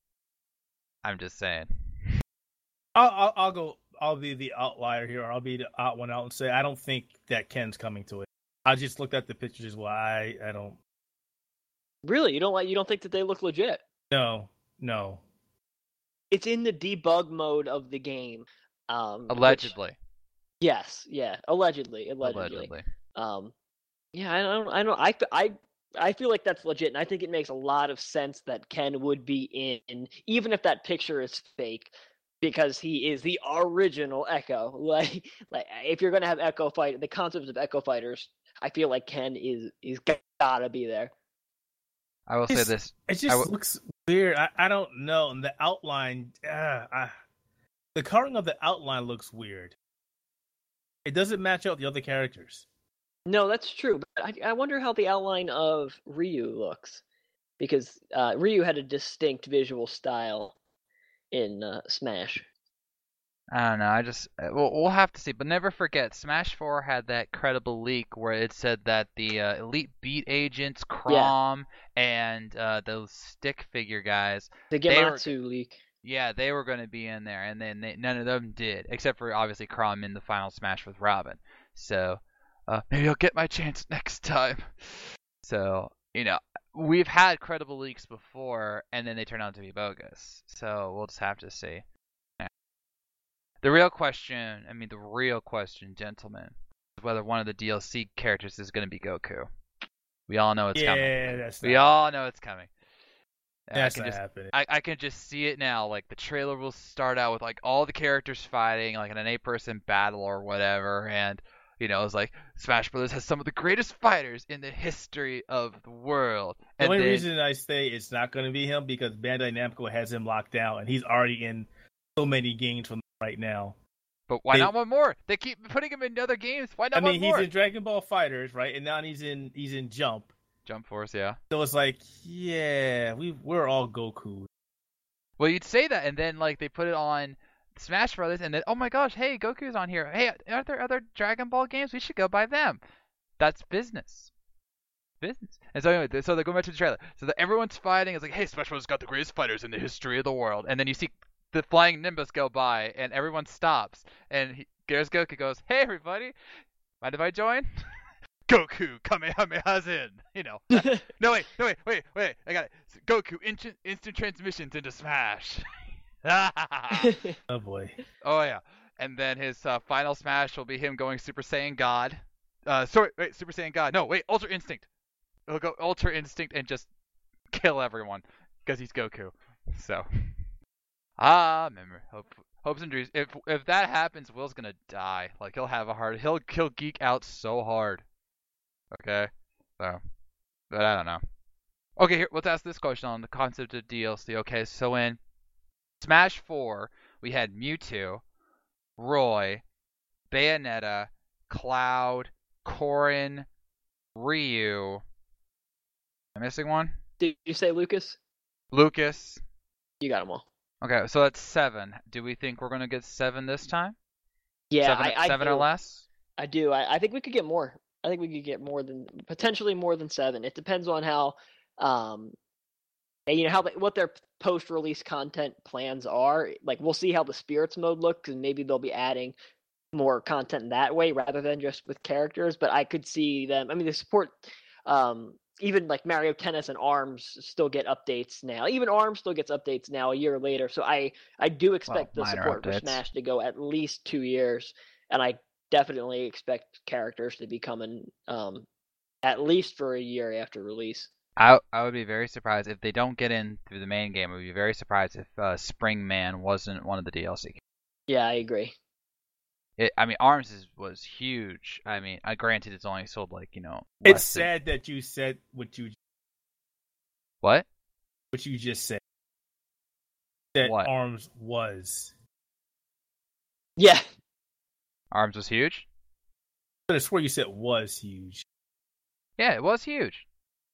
[SPEAKER 1] I'm just saying.
[SPEAKER 3] I'll, I'll I'll go. I'll be the outlier here, or I'll be the odd one out and say I don't think that Ken's coming to it. I just looked at the pictures as well. I, I don't.
[SPEAKER 2] Really, you don't like? You don't think that they look legit?
[SPEAKER 3] No, no.
[SPEAKER 2] It's in the debug mode of the game. Um,
[SPEAKER 1] allegedly.
[SPEAKER 2] Which, yes. Yeah. Allegedly. Allegedly.
[SPEAKER 1] Allegedly.
[SPEAKER 2] Um. Yeah. I don't. I don't. I. I. I feel like that's legit, and I think it makes a lot of sense that Ken would be in, even if that picture is fake. Because he is the original Echo. Like, like if you're gonna have Echo fight, the concepts of Echo fighters, I feel like Ken is is gotta be there.
[SPEAKER 1] I will
[SPEAKER 3] it's,
[SPEAKER 1] say this:
[SPEAKER 3] it just
[SPEAKER 1] w-
[SPEAKER 3] looks weird. I, I don't know. And the outline, uh, I, the coloring of the outline looks weird. It doesn't match up with the other characters.
[SPEAKER 2] No, that's true. But I, I wonder how the outline of Ryu looks, because uh, Ryu had a distinct visual style in uh, Smash.
[SPEAKER 1] I don't know. I just we'll, we'll have to see. But never forget, Smash four had that credible leak where it said that the uh, Elite Beat agents, Chrom, yeah. and uh, those stick figure guys,
[SPEAKER 2] the Gematsu were, leak.
[SPEAKER 1] Yeah, they were going to be in there, and then they, none of them did, except for obviously Chrom in the final Smash with Robin. So uh, maybe I'll get my chance next time. So you know. We've had credible leaks before, and then they turn out to be bogus. So we'll just have to see. Yeah. The real question, I mean, the real question, gentlemen, is whether one of the D L C characters is going to be Goku. We all know it's
[SPEAKER 3] yeah,
[SPEAKER 1] coming.
[SPEAKER 3] Yeah, that's
[SPEAKER 1] We
[SPEAKER 3] not...
[SPEAKER 1] all know it's coming. And I
[SPEAKER 3] That's
[SPEAKER 1] can
[SPEAKER 3] not
[SPEAKER 1] just
[SPEAKER 3] happening.
[SPEAKER 1] I, I can just see it now. Like the trailer will start out with like all the characters fighting like in an eight-person battle or whatever, and you know it's like Smash Brothers has some of the greatest fighters in the history of the world.
[SPEAKER 3] The
[SPEAKER 1] And
[SPEAKER 3] only
[SPEAKER 1] then,
[SPEAKER 3] reason I say it's not going to be him because Bandai Namco has him locked down, and he's already in so many games from right now.
[SPEAKER 1] but why
[SPEAKER 3] they-
[SPEAKER 1] not one more? They keep putting him in other games. Why not
[SPEAKER 3] I mean,
[SPEAKER 1] one
[SPEAKER 3] he's
[SPEAKER 1] more?
[SPEAKER 3] in Dragon Ball Fighters, right? And now he's in he's in Jump.
[SPEAKER 1] Jump Force, yeah.
[SPEAKER 3] So it's like, yeah, we we're all Goku.
[SPEAKER 1] Well, you'd say that, and then like they put it on Smash Brothers, and then oh my gosh, hey, Goku's on here. Hey, aren't there other Dragon Ball games? We should go buy them. That's business. Business. And so anyway, so they're going back to the trailer. So that everyone's fighting. It's like, hey, Smash Brothers got the greatest fighters in the history of the world. And then you see the flying Nimbus go by, and everyone stops. And he, there's Goku goes, hey everybody, mind if I join? Goku Kamehameha's in. You know. No wait, no wait, wait, wait. I got it. Goku instant instant transmissions into Smash.
[SPEAKER 3] Oh boy.
[SPEAKER 1] Oh yeah. And then his uh, final smash will be him going Super Saiyan God. Uh, sorry, wait, Super Saiyan God. No, wait, Ultra Instinct. He'll go Ultra Instinct and just kill everyone because he's Goku. So, ah, remember, hope, hopes and dreams. If if that happens, Will's gonna die. Like he'll have a heart. He'll he'll geek out so hard. Okay, so, but I don't know. Okay, here let's ask this question on the concept of D L C. Okay, so in Smash four, we had Mewtwo, Roy, Bayonetta, Cloud, Corrin, Ryu. Am I missing one?
[SPEAKER 2] Did you say Lucas?
[SPEAKER 1] Lucas.
[SPEAKER 2] You got them all.
[SPEAKER 1] Okay, so that's seven. Do we think we're gonna get seven this time?
[SPEAKER 2] Yeah,
[SPEAKER 1] seven,
[SPEAKER 2] I, I
[SPEAKER 1] seven
[SPEAKER 2] do.
[SPEAKER 1] or less?
[SPEAKER 2] I do. I, I think we could get more. I think we could get more than potentially more than seven. It depends on how, um, and, you know how they, what their post-release content plans are. Like we'll see how the spirits mode looks, and maybe they'll be adding more content that way rather than just with characters. But I could see them. I mean, they support um, even like Mario Tennis and ARMS still get updates now. Even ARMS still gets updates now a year later. So I I do expect
[SPEAKER 1] Well,
[SPEAKER 2] the
[SPEAKER 1] minor
[SPEAKER 2] support for
[SPEAKER 1] updates.
[SPEAKER 2] Smash to go at least two years, and I definitely expect characters to be coming um, at least for a year after release.
[SPEAKER 1] I I would be very surprised if they don't get in through the main game. I would be very surprised if uh, Spring Man wasn't one of the D L C.
[SPEAKER 2] Yeah, I agree.
[SPEAKER 1] It, I mean, ARMS is, was huge. I mean, I granted it's only sold like you know.
[SPEAKER 3] It's
[SPEAKER 1] less than-
[SPEAKER 3] sad that you said what you
[SPEAKER 1] What?
[SPEAKER 3] what you just said. That
[SPEAKER 1] What?
[SPEAKER 3] ARMS was.
[SPEAKER 2] Yeah,
[SPEAKER 1] ARMS was huge.
[SPEAKER 3] But I swear you said was huge.
[SPEAKER 1] Yeah, it was huge.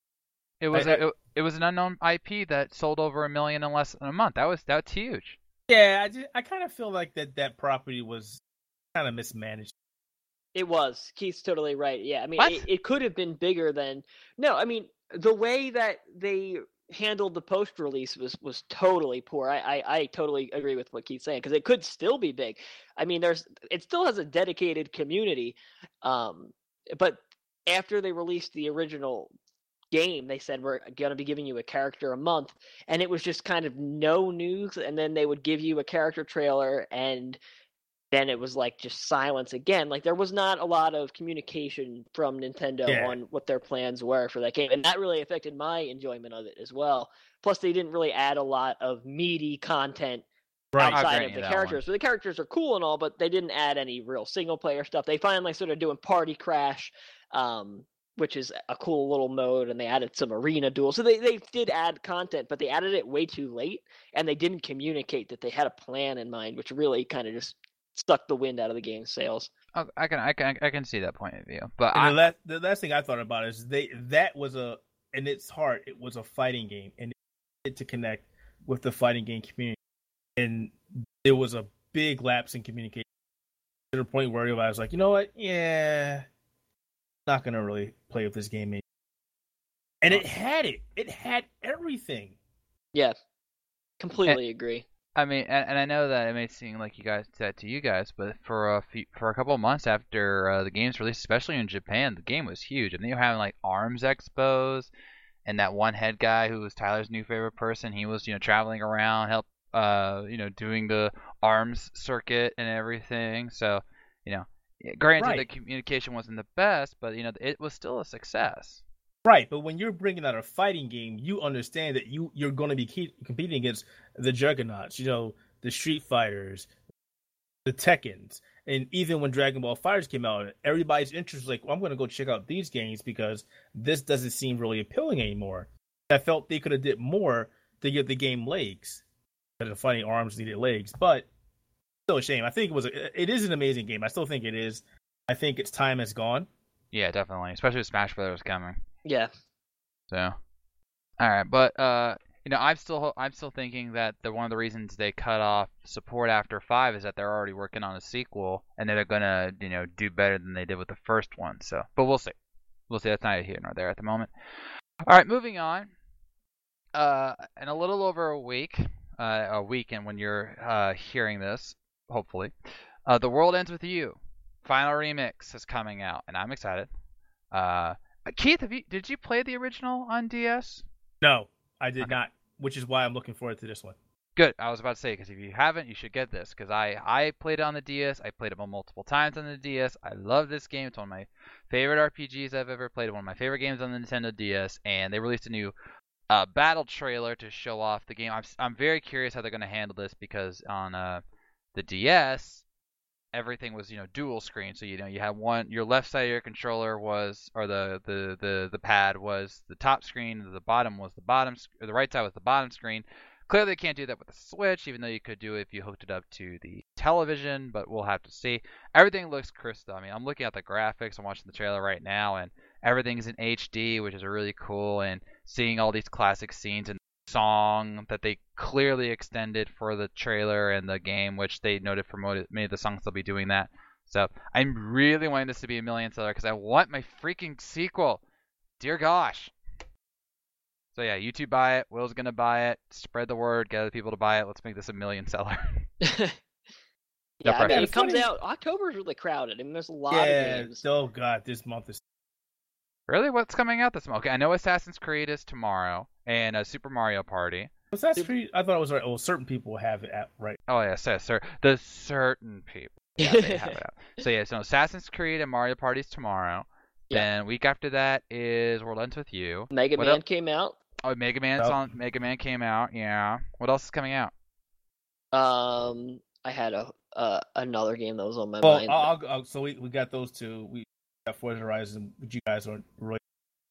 [SPEAKER 1] It was
[SPEAKER 3] I-
[SPEAKER 1] a, it, it was an unknown I P that sold over a million in less than a month. That was that's huge.
[SPEAKER 3] Yeah, I just, I kind of feel like that that property was kind of mismanaged.
[SPEAKER 2] it was. Keith's totally right. Yeah, I mean,
[SPEAKER 1] What?
[SPEAKER 2] it, it could have been bigger than. No, I mean the way that they handled the post release was was totally poor. I I, I totally agree with what Keith's saying because it could still be big. I mean, there's it still has a dedicated community, um, but after they released the original game, they said we're going to be giving you a character a month, and it was just kind of no news, and then they would give you a character trailer, and then it was like just silence again. Like there was not a lot of communication from Nintendo
[SPEAKER 3] Yeah.
[SPEAKER 2] on what their plans were for that game, and that really affected my enjoyment of it as well. Plus, they didn't really add a lot of meaty content
[SPEAKER 1] I'll
[SPEAKER 2] outside
[SPEAKER 1] grant
[SPEAKER 2] of
[SPEAKER 1] you
[SPEAKER 2] the
[SPEAKER 1] that
[SPEAKER 2] characters. So the characters are cool and all, but they didn't add any real single player stuff. They finally started doing Party Crash, um, which is a cool little mode, and they added some arena duels. So they, they did add content, but they added it way too late, and they didn't communicate that they had a plan in mind, which really kind of just sucked the wind out of the game's sails.
[SPEAKER 1] Oh, I can I can I can see that point of view, but
[SPEAKER 3] And
[SPEAKER 1] I,
[SPEAKER 3] the last the last thing I thought about is they that was a in its heart it was a fighting game and it to connect with the fighting game community, and there was a big lapse in communication to the point where everybody was like, you know what, yeah, not gonna really play with this game anymore. And it had it, it had everything.
[SPEAKER 2] Yeah, completely agree.
[SPEAKER 1] I mean, and, and I know that it may seem like you guys said to you guys, but for a few, for a couple of months after uh, the game's release, especially in Japan, the game was huge. And they were having like ARMS expos, and that one head guy who was Tyler's new favorite person, he was you know traveling around, help, uh, you know, doing the ARMS circuit and everything. So, you know, granted
[SPEAKER 3] Right.
[SPEAKER 1] the communication wasn't the best, but you know, it was still a success.
[SPEAKER 3] Right, but when you're bringing out a fighting game, you understand that you you're going to be keep, competing against the juggernauts, you know, the Street Fighters, the Tekkens, and even when Dragon Ball FighterZ came out, everybody's interest was like, well, I'm going to go check out these games because this doesn't seem really appealing anymore. I felt they could have did more to give the game legs. But the fighting arms needed legs, but still a shame. I think it was a, it is an amazing game. I still think it is. I think its time has gone.
[SPEAKER 1] Yeah, definitely, especially with Smash Brothers coming.
[SPEAKER 2] Yeah.
[SPEAKER 1] So, all right, but uh, you know, I'm still I'm still thinking that the one of the reasons they cut off support after five is that they're already working on a sequel, and they're gonna you know do better than they did with the first one. So, but we'll see. We'll see. That's neither here nor there at the moment. All right, moving on. Uh, in a little over a week, uh, a weekend when you're uh hearing this, hopefully, uh, The World Ends With You, Final Remix is coming out, and I'm excited. Uh. Keith, have you, did you play the original on D S?
[SPEAKER 3] No, I did
[SPEAKER 1] okay.
[SPEAKER 3] not, which is why I'm looking forward to this one.
[SPEAKER 1] Good. I was about to say, because if you haven't, you should get this, because I, I played it on the D S. I played it multiple times on the D S. I love this game. It's one of my favorite R P Gs I've ever played, one of my favorite games on the Nintendo D S, and they released a new uh, battle trailer to show off the game. I'm, I'm very curious how they're going to handle this, because on uh, the D S, everything was, you know, dual screen. So, you know, you had one, your left side of your controller was, or the, the, the, the pad was the top screen, the bottom was the bottom, or the right side was the bottom screen. Clearly, they can't do that with the Switch, even though you could do it if you hooked it up to the television, but we'll have to see. Everything looks crisp, though. I mean, I'm looking at the graphics, I'm watching the trailer right now, and everything's in H D, which is really cool, and seeing all these classic scenes and song that they clearly extended for the trailer and the game, which they noted for many of the songs they'll be doing that. So I'm really wanting this to be a million seller because I want my freaking sequel. Dear gosh. So yeah, you two buy it. Will's gonna buy it. Spread the word. Get other people to buy it. Let's make this a million seller.
[SPEAKER 2] yeah,
[SPEAKER 1] No
[SPEAKER 2] I mean,
[SPEAKER 1] pressure.
[SPEAKER 2] it comes out. October's really crowded. I mean, there's a lot
[SPEAKER 3] yeah,
[SPEAKER 2] of games.
[SPEAKER 3] oh god, this month is.
[SPEAKER 1] Really? What's coming out this month? Okay, I know Assassin's Creed is tomorrow, and uh, Super Mario Party.
[SPEAKER 3] Assassin's Creed, I thought it was right. Well, certain people have it at right.
[SPEAKER 1] Oh yeah, so, sir, the certain people. Yeah, they have it out. So yeah, so Assassin's Creed and Mario Party's tomorrow.
[SPEAKER 2] Yeah.
[SPEAKER 1] Then week after that is World Ends With You.
[SPEAKER 2] Mega
[SPEAKER 1] What
[SPEAKER 2] Man
[SPEAKER 1] else?
[SPEAKER 2] came out.
[SPEAKER 1] Oh, Mega Man's
[SPEAKER 3] Oh.
[SPEAKER 1] on. Mega Man came out. Yeah. What else is coming out?
[SPEAKER 2] Um, I had a uh, another game that was on my
[SPEAKER 3] Well,
[SPEAKER 2] mind.
[SPEAKER 3] I'll, I'll, I'll, so we, we got those two. We got Forza Horizon, which you guys aren't really.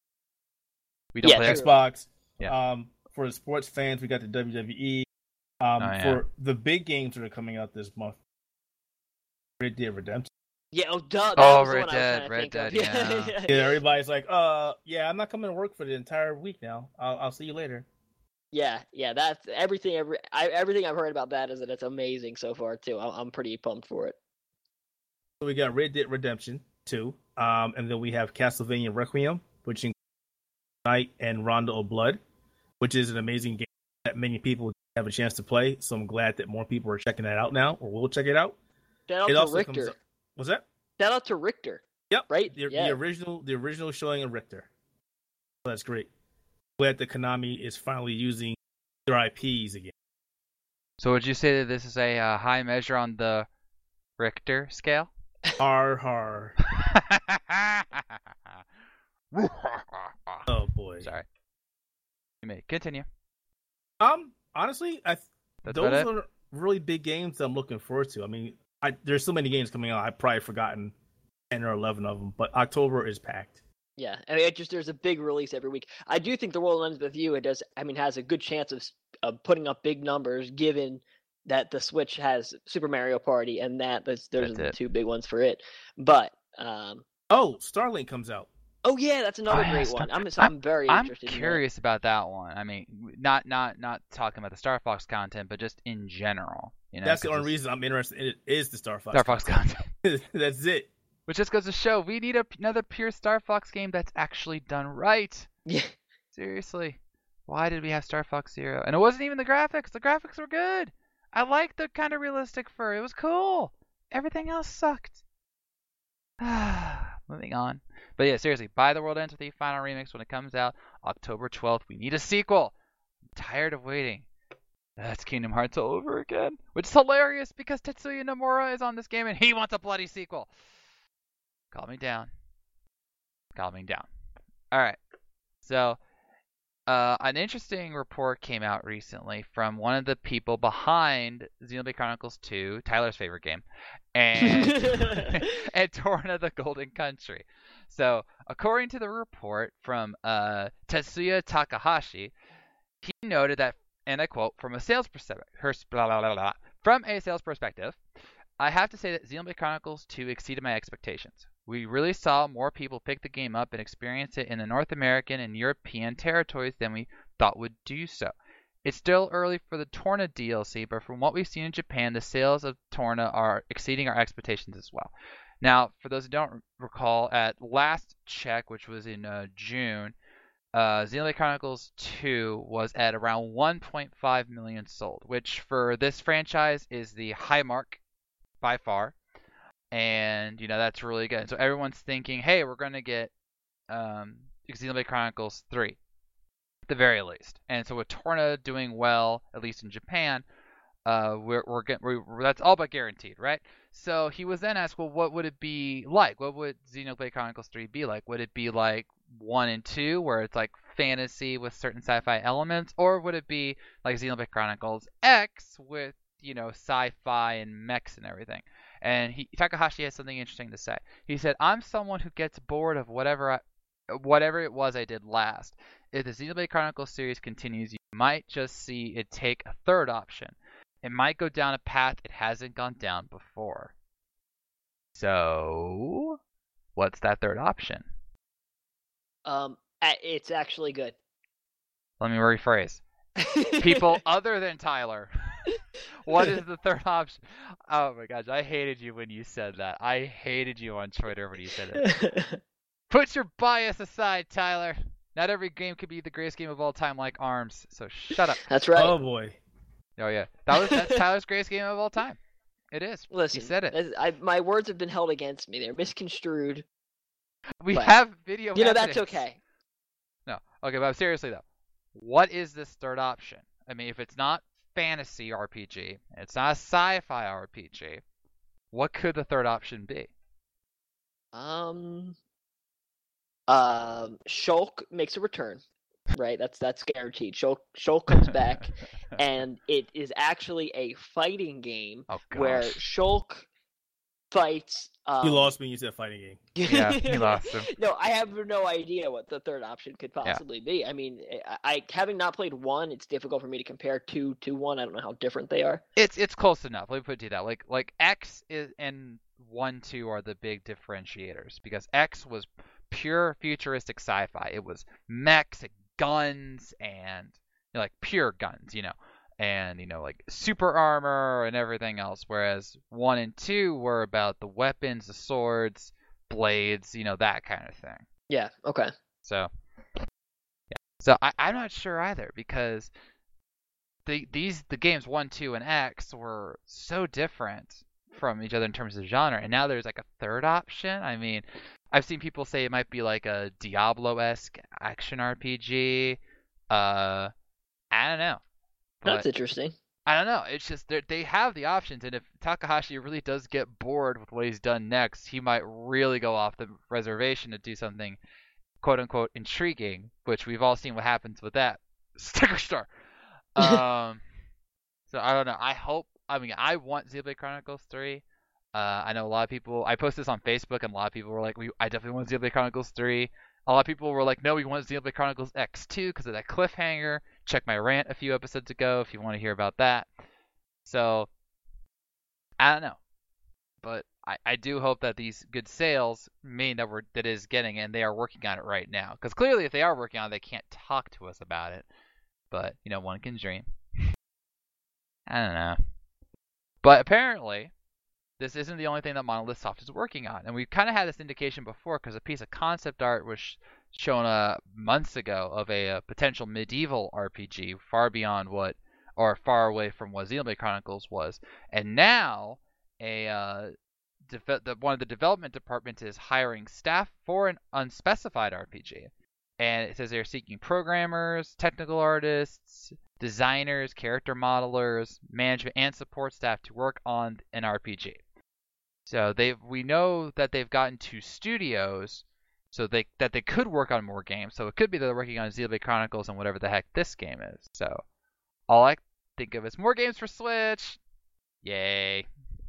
[SPEAKER 1] We don't
[SPEAKER 2] Yeah,
[SPEAKER 1] play
[SPEAKER 2] true.
[SPEAKER 3] Xbox.
[SPEAKER 1] Yeah.
[SPEAKER 3] Um, for the sports fans, we got the W W E. Um,
[SPEAKER 1] Oh, yeah.
[SPEAKER 3] For the big games that are coming out this month, Red Dead Redemption.
[SPEAKER 2] yeah, oh, duh. That
[SPEAKER 1] Oh,
[SPEAKER 2] was the
[SPEAKER 1] Red
[SPEAKER 2] one I was
[SPEAKER 1] Dead,
[SPEAKER 2] trying to
[SPEAKER 1] Red
[SPEAKER 2] think
[SPEAKER 1] Dead,
[SPEAKER 2] of.
[SPEAKER 1] yeah.
[SPEAKER 3] Yeah, everybody's like, uh, yeah, I'm not coming to work for the entire week now. I'll, I'll see you later.
[SPEAKER 2] Yeah, yeah, that's everything. Every I, everything I've heard about that is that it's amazing so far too. I'm, I'm pretty pumped for it.
[SPEAKER 3] So we got Red Dead Redemption two, um, and then we have Castlevania Requiem, which includes Night and Rondo of Blood, which is an amazing game that many people have a chance to play. So I'm glad that more people are checking that out now, or will check it out.
[SPEAKER 2] Shout out
[SPEAKER 3] It
[SPEAKER 2] to
[SPEAKER 3] also comes
[SPEAKER 2] Richter.
[SPEAKER 3] up- What's that?
[SPEAKER 2] Shout out to Richter.
[SPEAKER 3] Yep,
[SPEAKER 2] Right?
[SPEAKER 3] The,
[SPEAKER 2] Yeah.
[SPEAKER 3] the original, the original showing of Richter. So that's great. Glad that Konami is finally using their I Ps again.
[SPEAKER 1] So would you say that this is a uh, high measure on the Richter scale?
[SPEAKER 3] Har har. Oh boy.
[SPEAKER 1] Sorry. You may continue.
[SPEAKER 3] Um, honestly, I
[SPEAKER 1] That's
[SPEAKER 3] those
[SPEAKER 1] about it.
[SPEAKER 3] are really big games that I'm looking forward to. I mean, I there's so many games coming out. I've probably forgotten ten or eleven of them, but October is packed.
[SPEAKER 2] Yeah, I mean, it just there's a big release every week. I do think The World Ends With You. It does. I mean, has a good chance of of putting up big numbers, given that the Switch has Super Mario Party, and that those, those
[SPEAKER 1] That's
[SPEAKER 2] are the
[SPEAKER 1] it.
[SPEAKER 2] two big ones for it. But um,
[SPEAKER 3] Oh, Starlink comes out.
[SPEAKER 2] oh yeah, that's another
[SPEAKER 1] Oh, yeah,
[SPEAKER 2] great
[SPEAKER 1] Star-
[SPEAKER 2] one. I'm so I'm very
[SPEAKER 1] I'm
[SPEAKER 2] interested.
[SPEAKER 1] curious about that one. I mean, not not not talking about the Star Fox content, but just in general. You know,
[SPEAKER 3] That's the
[SPEAKER 1] 'cause
[SPEAKER 3] only
[SPEAKER 1] it's
[SPEAKER 3] reason I'm interested in it is the Star Fox.
[SPEAKER 1] Star Fox content.
[SPEAKER 3] That's it.
[SPEAKER 1] Which just goes to show we need a, another pure Star Fox game that's actually done right.
[SPEAKER 2] In that.
[SPEAKER 1] Seriously. Why did we have Star Fox Zero? And it wasn't even the graphics. The graphics were good. I liked the kind of realistic fur. It was cool. Everything else sucked. Moving on. But yeah, seriously, buy The World Ends With You Final Remix when it comes out October twelfth. We need a sequel. I'm tired of waiting. That's Kingdom Hearts all over again. Which is hilarious because Tetsuya Nomura is on this game and he wants a bloody sequel. Calm me down. Calm me down. Alright. So, uh, an interesting report came out recently from one of the people behind Xenoblade Chronicles two, Tyler's favorite game, and and Torna the Golden Country. So, according to the report from uh, Tetsuya Takahashi, he noted that, and I quote, from a sales perspective, blah, blah, blah, blah, from a sales perspective, I have to say that Xenoblade Chronicles two exceeded my expectations. We really saw more people pick the game up and experience it in the North American and European territories than we thought would do so. It's still early for the Torna D L C, but from what we've seen in Japan, the sales of Torna are exceeding our expectations as well. Now, for those who don't recall, at last check, which was in uh, June, uh, Xenoblade Chronicles two was at around one point five million sold, which for this franchise is the high mark by far. And, you know, that's really good. So everyone's thinking, hey, we're going to get um, Xenoblade Chronicles three, at the very least. And so with Torna doing well, at least in Japan, uh, we're, we're, get, we're that's all but guaranteed, right? So he was then asked, well, what would it be like? What would Xenoblade Chronicles three be like? Would it be like one and two, where it's like fantasy with certain sci-fi elements? Or would it be like Xenoblade Chronicles X with, you know, sci-fi and mechs and everything? And he, Takahashi has something interesting to say. He said, I'm someone who gets bored of whatever I, whatever it was I did last. If the Xenoblade Chronicles series continues, you might just see it take a third option. It might go down a path it hasn't gone down before. So, what's that third option?
[SPEAKER 2] Um, it's actually good.
[SPEAKER 1] Let me rephrase. People other than Tyler. What is the third option? Oh my gosh, I hated you when you said that. I hated you on Twitter when you said it. Put your bias aside, Tyler. Not every game could be the greatest game of all time like ARMS, so shut up.
[SPEAKER 2] That's right.
[SPEAKER 3] Oh boy.
[SPEAKER 1] Oh yeah, that was that's Tyler's greatest game of all time. It is.
[SPEAKER 2] Listen,
[SPEAKER 1] he said it.
[SPEAKER 2] I, my words have been held against me. They're misconstrued.
[SPEAKER 1] We
[SPEAKER 2] but,
[SPEAKER 1] have video.
[SPEAKER 2] You know,
[SPEAKER 1] evidence.
[SPEAKER 2] that's okay.
[SPEAKER 1] No, okay, but seriously though, what is this third option? I mean, if it's not fantasy R P G, it's not a sci-fi R P G, what could the third option be?
[SPEAKER 2] Um, um, Shulk makes a return, right? That's that's guaranteed. Shulk Shulk comes back, and it is actually a fighting game
[SPEAKER 1] oh,
[SPEAKER 2] where Shulk fights. Um,
[SPEAKER 3] you lost me when you said fighting game.
[SPEAKER 1] Yeah, you lost him.
[SPEAKER 2] No, I have no idea what the third option could possibly yeah. be. I mean, I, I having not played one, it's difficult for me to compare two to one. I don't know how different they are.
[SPEAKER 1] It's it's close enough. Let me put it to you that. Like like X is and one, two are the big differentiators because X was pure futuristic sci-fi. It was mechs and guns and you know, like pure guns, you know. And, you know, like super armor and everything else, whereas one and two were about the weapons, the swords, blades, you know, that kind of thing.
[SPEAKER 2] Yeah, okay.
[SPEAKER 1] So, yeah. So I, I'm not sure either, because the these the games one, two, and X were so different from each other in terms of genre, and now there's like a third option. I mean, I've seen people say it might be like a Diablo-esque action R P G. Uh, I don't know. But
[SPEAKER 2] that's interesting.
[SPEAKER 1] I don't know. It's just they have the options, and if Takahashi really does get bored with what he's done next, he might really go off the reservation to do something "quote unquote" intriguing, which we've all seen what happens with that. Sticker star. Um, so I don't know. I hope. I mean, I want Xenoblade Chronicles three. Uh, I know a lot of people. I posted this on Facebook, and a lot of people were like, "We, I definitely want Xenoblade Chronicles three." A lot of people were like, no, we want Xenoblade Chronicles X two because of that cliffhanger. Check my rant a few episodes ago if you want to hear about that. So, I don't know. But I, I do hope that these good sales mean that we're that is getting it, and they are working on it right now. Because clearly if they are working on it, they can't talk to us about it. But, you know, one can dream. I don't know. But apparently, this isn't the only thing that Monolith Soft is working on. And we've kind of had this indication before because a piece of concept art was sh- shown uh, months ago of a, a potential medieval R P G far beyond what, or far away from what Xenoblade Chronicles was. And now, a uh, de- the, one of the development departments is hiring staff for an unspecified R P G. And it says they're seeking programmers, technical artists, designers, character modelers, management, and support staff to work on an R P G. So they we know that they've gotten two studios so they that they could work on more games. So it could be that they're working on Xenoblade Chronicles and whatever the heck this game is. So all I think of is more games for Switch. Yay!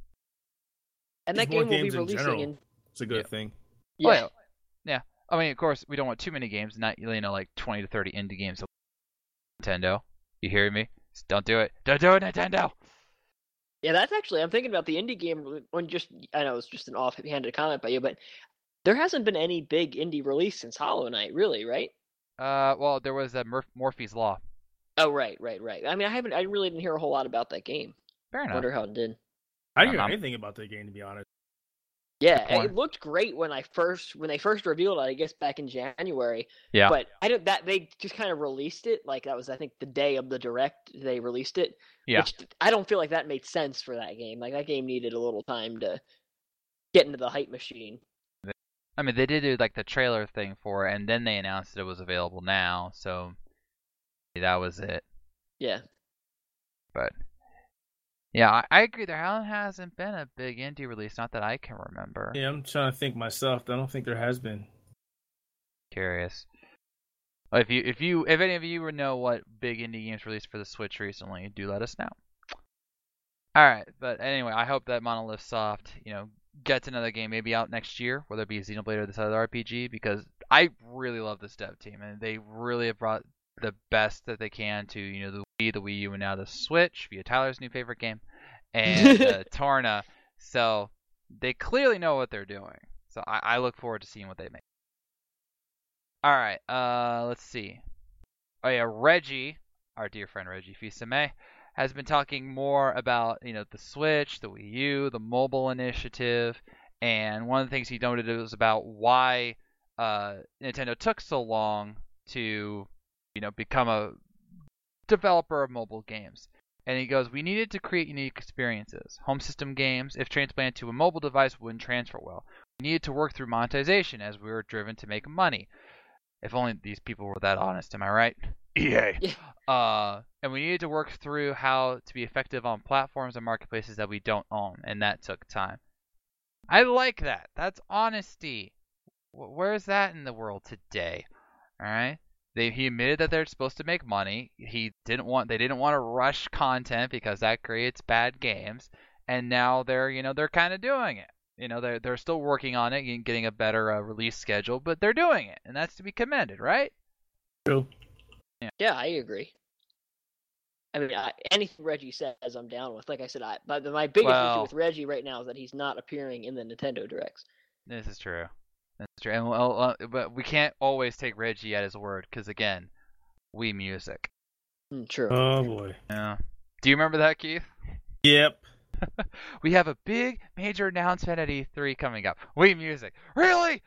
[SPEAKER 2] And that
[SPEAKER 3] Just more
[SPEAKER 2] game will be
[SPEAKER 3] games in
[SPEAKER 2] releasing
[SPEAKER 3] general.
[SPEAKER 2] in.
[SPEAKER 3] It's a good
[SPEAKER 1] Yeah.
[SPEAKER 3] thing.
[SPEAKER 1] Oh,
[SPEAKER 2] Yeah.
[SPEAKER 1] yeah. Yeah. I mean, of course, we don't want too many games. Not you know like twenty to thirty indie games. Nintendo, you hear me? Just don't do it. Don't do it, Nintendo.
[SPEAKER 2] Yeah, that's actually. I'm thinking about the indie game. When just I know it's just an offhanded comment by you, but there hasn't been any big indie release since Hollow Knight, really, right?
[SPEAKER 1] Uh, well, there was a Murph- Morphe's Law.
[SPEAKER 2] Oh, right, right, right. I mean, I haven't. I really didn't hear a whole lot about that game.
[SPEAKER 1] Fair enough.
[SPEAKER 2] Wonder how it did.
[SPEAKER 3] I didn't hear
[SPEAKER 1] Um,
[SPEAKER 3] anything about that game, to be honest.
[SPEAKER 2] Yeah,
[SPEAKER 1] point.
[SPEAKER 2] it looked great when I first when they first revealed it. I guess back in January.
[SPEAKER 1] Yeah.
[SPEAKER 2] But I don't that they just kind of released it like that was I think the day of the direct they released it.
[SPEAKER 1] Yeah.
[SPEAKER 2] Which I don't feel like that made sense for that game. Like that game needed a little time to get into the hype machine.
[SPEAKER 1] I mean, they did do like the trailer thing for it, and then they announced that it was available now. So that was it.
[SPEAKER 2] Yeah.
[SPEAKER 1] But yeah, I, I agree. There hasn't been a big indie release, not that I can remember.
[SPEAKER 3] Yeah, I'm trying to think myself. I don't think there has been.
[SPEAKER 1] Curious. Well, If you, if you, if any of you know what big indie games released for the Switch recently, do let us know. All right, but anyway, I hope that Monolith Soft, you know, gets another game maybe out next year, whether it be Xenoblade or this other R P G, because I really love this dev team, and they really have brought the best that they can to, you know, the Wii, the Wii U, and now the Switch via Tyler's new favorite game, and uh, Torna. So they clearly know what they're doing. So I, I look forward to seeing what they make. All right, uh, let's see. Oh yeah, Reggie, our dear friend Reggie Fils-Aimé, has been talking more about, you know, the Switch, the Wii U, the mobile initiative, and one of the things he noted was about why uh, Nintendo took so long to, you know, become a developer of mobile games. And he goes, we needed to create unique experiences. Home system games, if transplanted to a mobile device, wouldn't transfer well. We needed to work through monetization as we were driven to make money. If only these people were that honest, am I right? E A.
[SPEAKER 2] Yeah.
[SPEAKER 1] Uh, and we needed to work through how to be effective on platforms and marketplaces that we don't own, and that took time. I like that. That's honesty. Where's that in the world today? All right. They he admitted that they're supposed to make money. He didn't want they didn't want to rush content because that creates bad games, and now they're you know they're kind of doing it. You know they're they're still working on it and getting a better uh, release schedule, but they're doing it, and that's to be commended, right?
[SPEAKER 3] True.
[SPEAKER 2] Yeah, I agree. I mean, I, anything Reggie says, I'm down with. Like I said, I, but my biggest
[SPEAKER 1] Well-
[SPEAKER 2] issue with Reggie right now is that he's not appearing in the Nintendo Directs.
[SPEAKER 1] This is true. This is true. And well, uh, but we can't always take Reggie at his word because again, Wii Music.
[SPEAKER 2] Mm, true.
[SPEAKER 3] Oh boy.
[SPEAKER 1] Yeah. Do you remember that, Keith?
[SPEAKER 3] Yep.
[SPEAKER 1] We have a big major announcement at E three coming up. Wii Music. Really?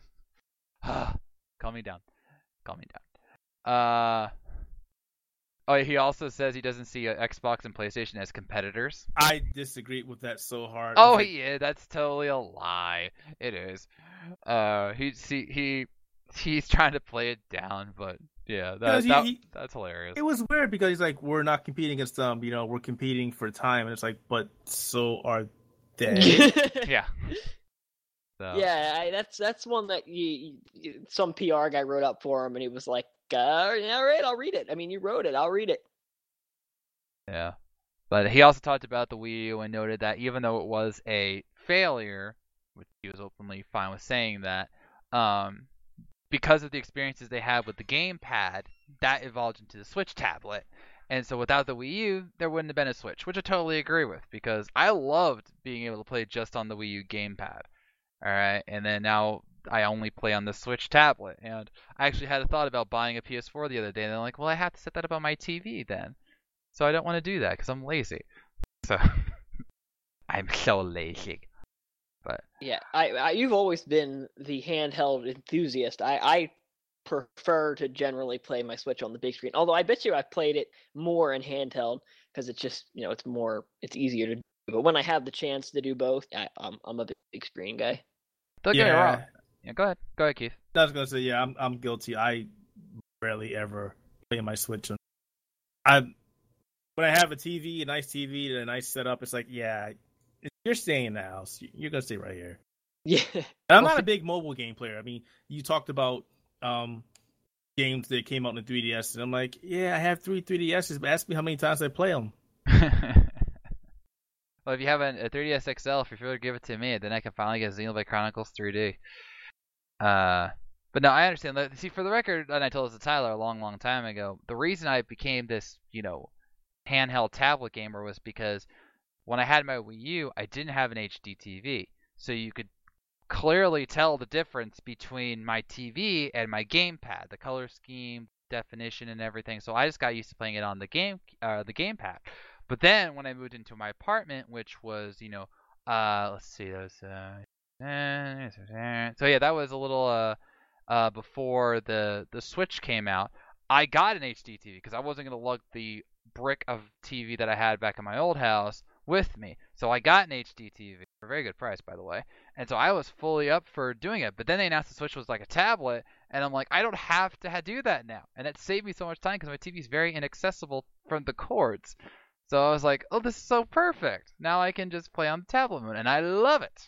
[SPEAKER 1] Calm me down. Calm me down. Uh. Oh, he also says he doesn't see uh, Xbox and PlayStation as competitors.
[SPEAKER 3] I disagree with that so hard.
[SPEAKER 1] Oh,
[SPEAKER 3] It's like,
[SPEAKER 1] he is. That's totally a lie. It is. Uh, he see he he's trying to play it down, but yeah, that,
[SPEAKER 3] Because he-
[SPEAKER 1] that
[SPEAKER 3] he-
[SPEAKER 1] that's hilarious.
[SPEAKER 3] It was weird because he's like, we're not competing against them. You know, we're competing for time, and it's like, but so are they.
[SPEAKER 1] Yeah. So,
[SPEAKER 2] Yeah, I, that's that's one that you, you, some P R guy wrote up for him, and he was like, uh, "All right, I'll read it." I mean, you wrote it, I'll read it.
[SPEAKER 1] Yeah. But he also talked about the Wii U and noted that even though it was a failure, which he was openly fine with saying that, um, because of the experiences they had with the gamepad, that evolved into the Switch tablet. And so without the Wii U, there wouldn't have been a Switch, which I totally agree with because I loved being able to play just on the Wii U gamepad. All right, and then now I only play on the Switch tablet. And I actually had a thought about buying a P S four the other day, and I'm like, well, I have to set that up on my T V then. So I don't want to do that because I'm lazy. So I'm so lazy. But
[SPEAKER 2] Yeah, I, I you've always been the handheld enthusiast. I, I prefer to generally play my Switch on the big screen. Although I bet you I've played it more in handheld because it's just you know it's more it's easier to do. But when I have the chance to do both, I, I'm I'm a big screen guy.
[SPEAKER 1] don't get me
[SPEAKER 3] Yeah.
[SPEAKER 1] wrong. Yeah, go ahead. Go ahead, Keith.
[SPEAKER 3] I was gonna say, yeah, I'm I'm guilty. I rarely ever play my Switch. On... I when I have a T V, a nice T V, and a nice setup, it's like, yeah, you're staying in the house. You're gonna stay right here.
[SPEAKER 2] Yeah.
[SPEAKER 3] And I'm not a big mobile game player. I mean, you talked about um, games that came out in the three D S, and I'm like, yeah, I have three 3DSs, but ask me how many times I play them.
[SPEAKER 1] Well, if you have a, a three D S X L, if you're to give it to me, then I can finally get Xenoblade Chronicles three D. Uh, but no, I understand. That. See, for the record, and I told this to Tyler a long, long time ago, the reason I became this, you know, handheld tablet gamer was because when I had my Wii U, I didn't have an H D T V. So you could clearly tell the difference between my T V and my gamepad, the color scheme, definition, and everything. So I just got used to playing it on the game, uh, the gamepad. But then when I moved into my apartment, which was, you know, uh, let's see, that was, uh, so yeah, that was a little uh, uh, before the the Switch came out. I got an H D T V because I wasn't gonna lug the brick of T V that I had back in my old house with me. So I got an H D T V for a very good price, by the way. And so I was fully up for doing it. But then they announced the Switch was like a tablet, and I'm like, I don't have to do that now. And it saved me so much time because my T V is very inaccessible from the cords. So I was like, oh, this is so perfect. Now I can just play on the tablet mode, and I love it.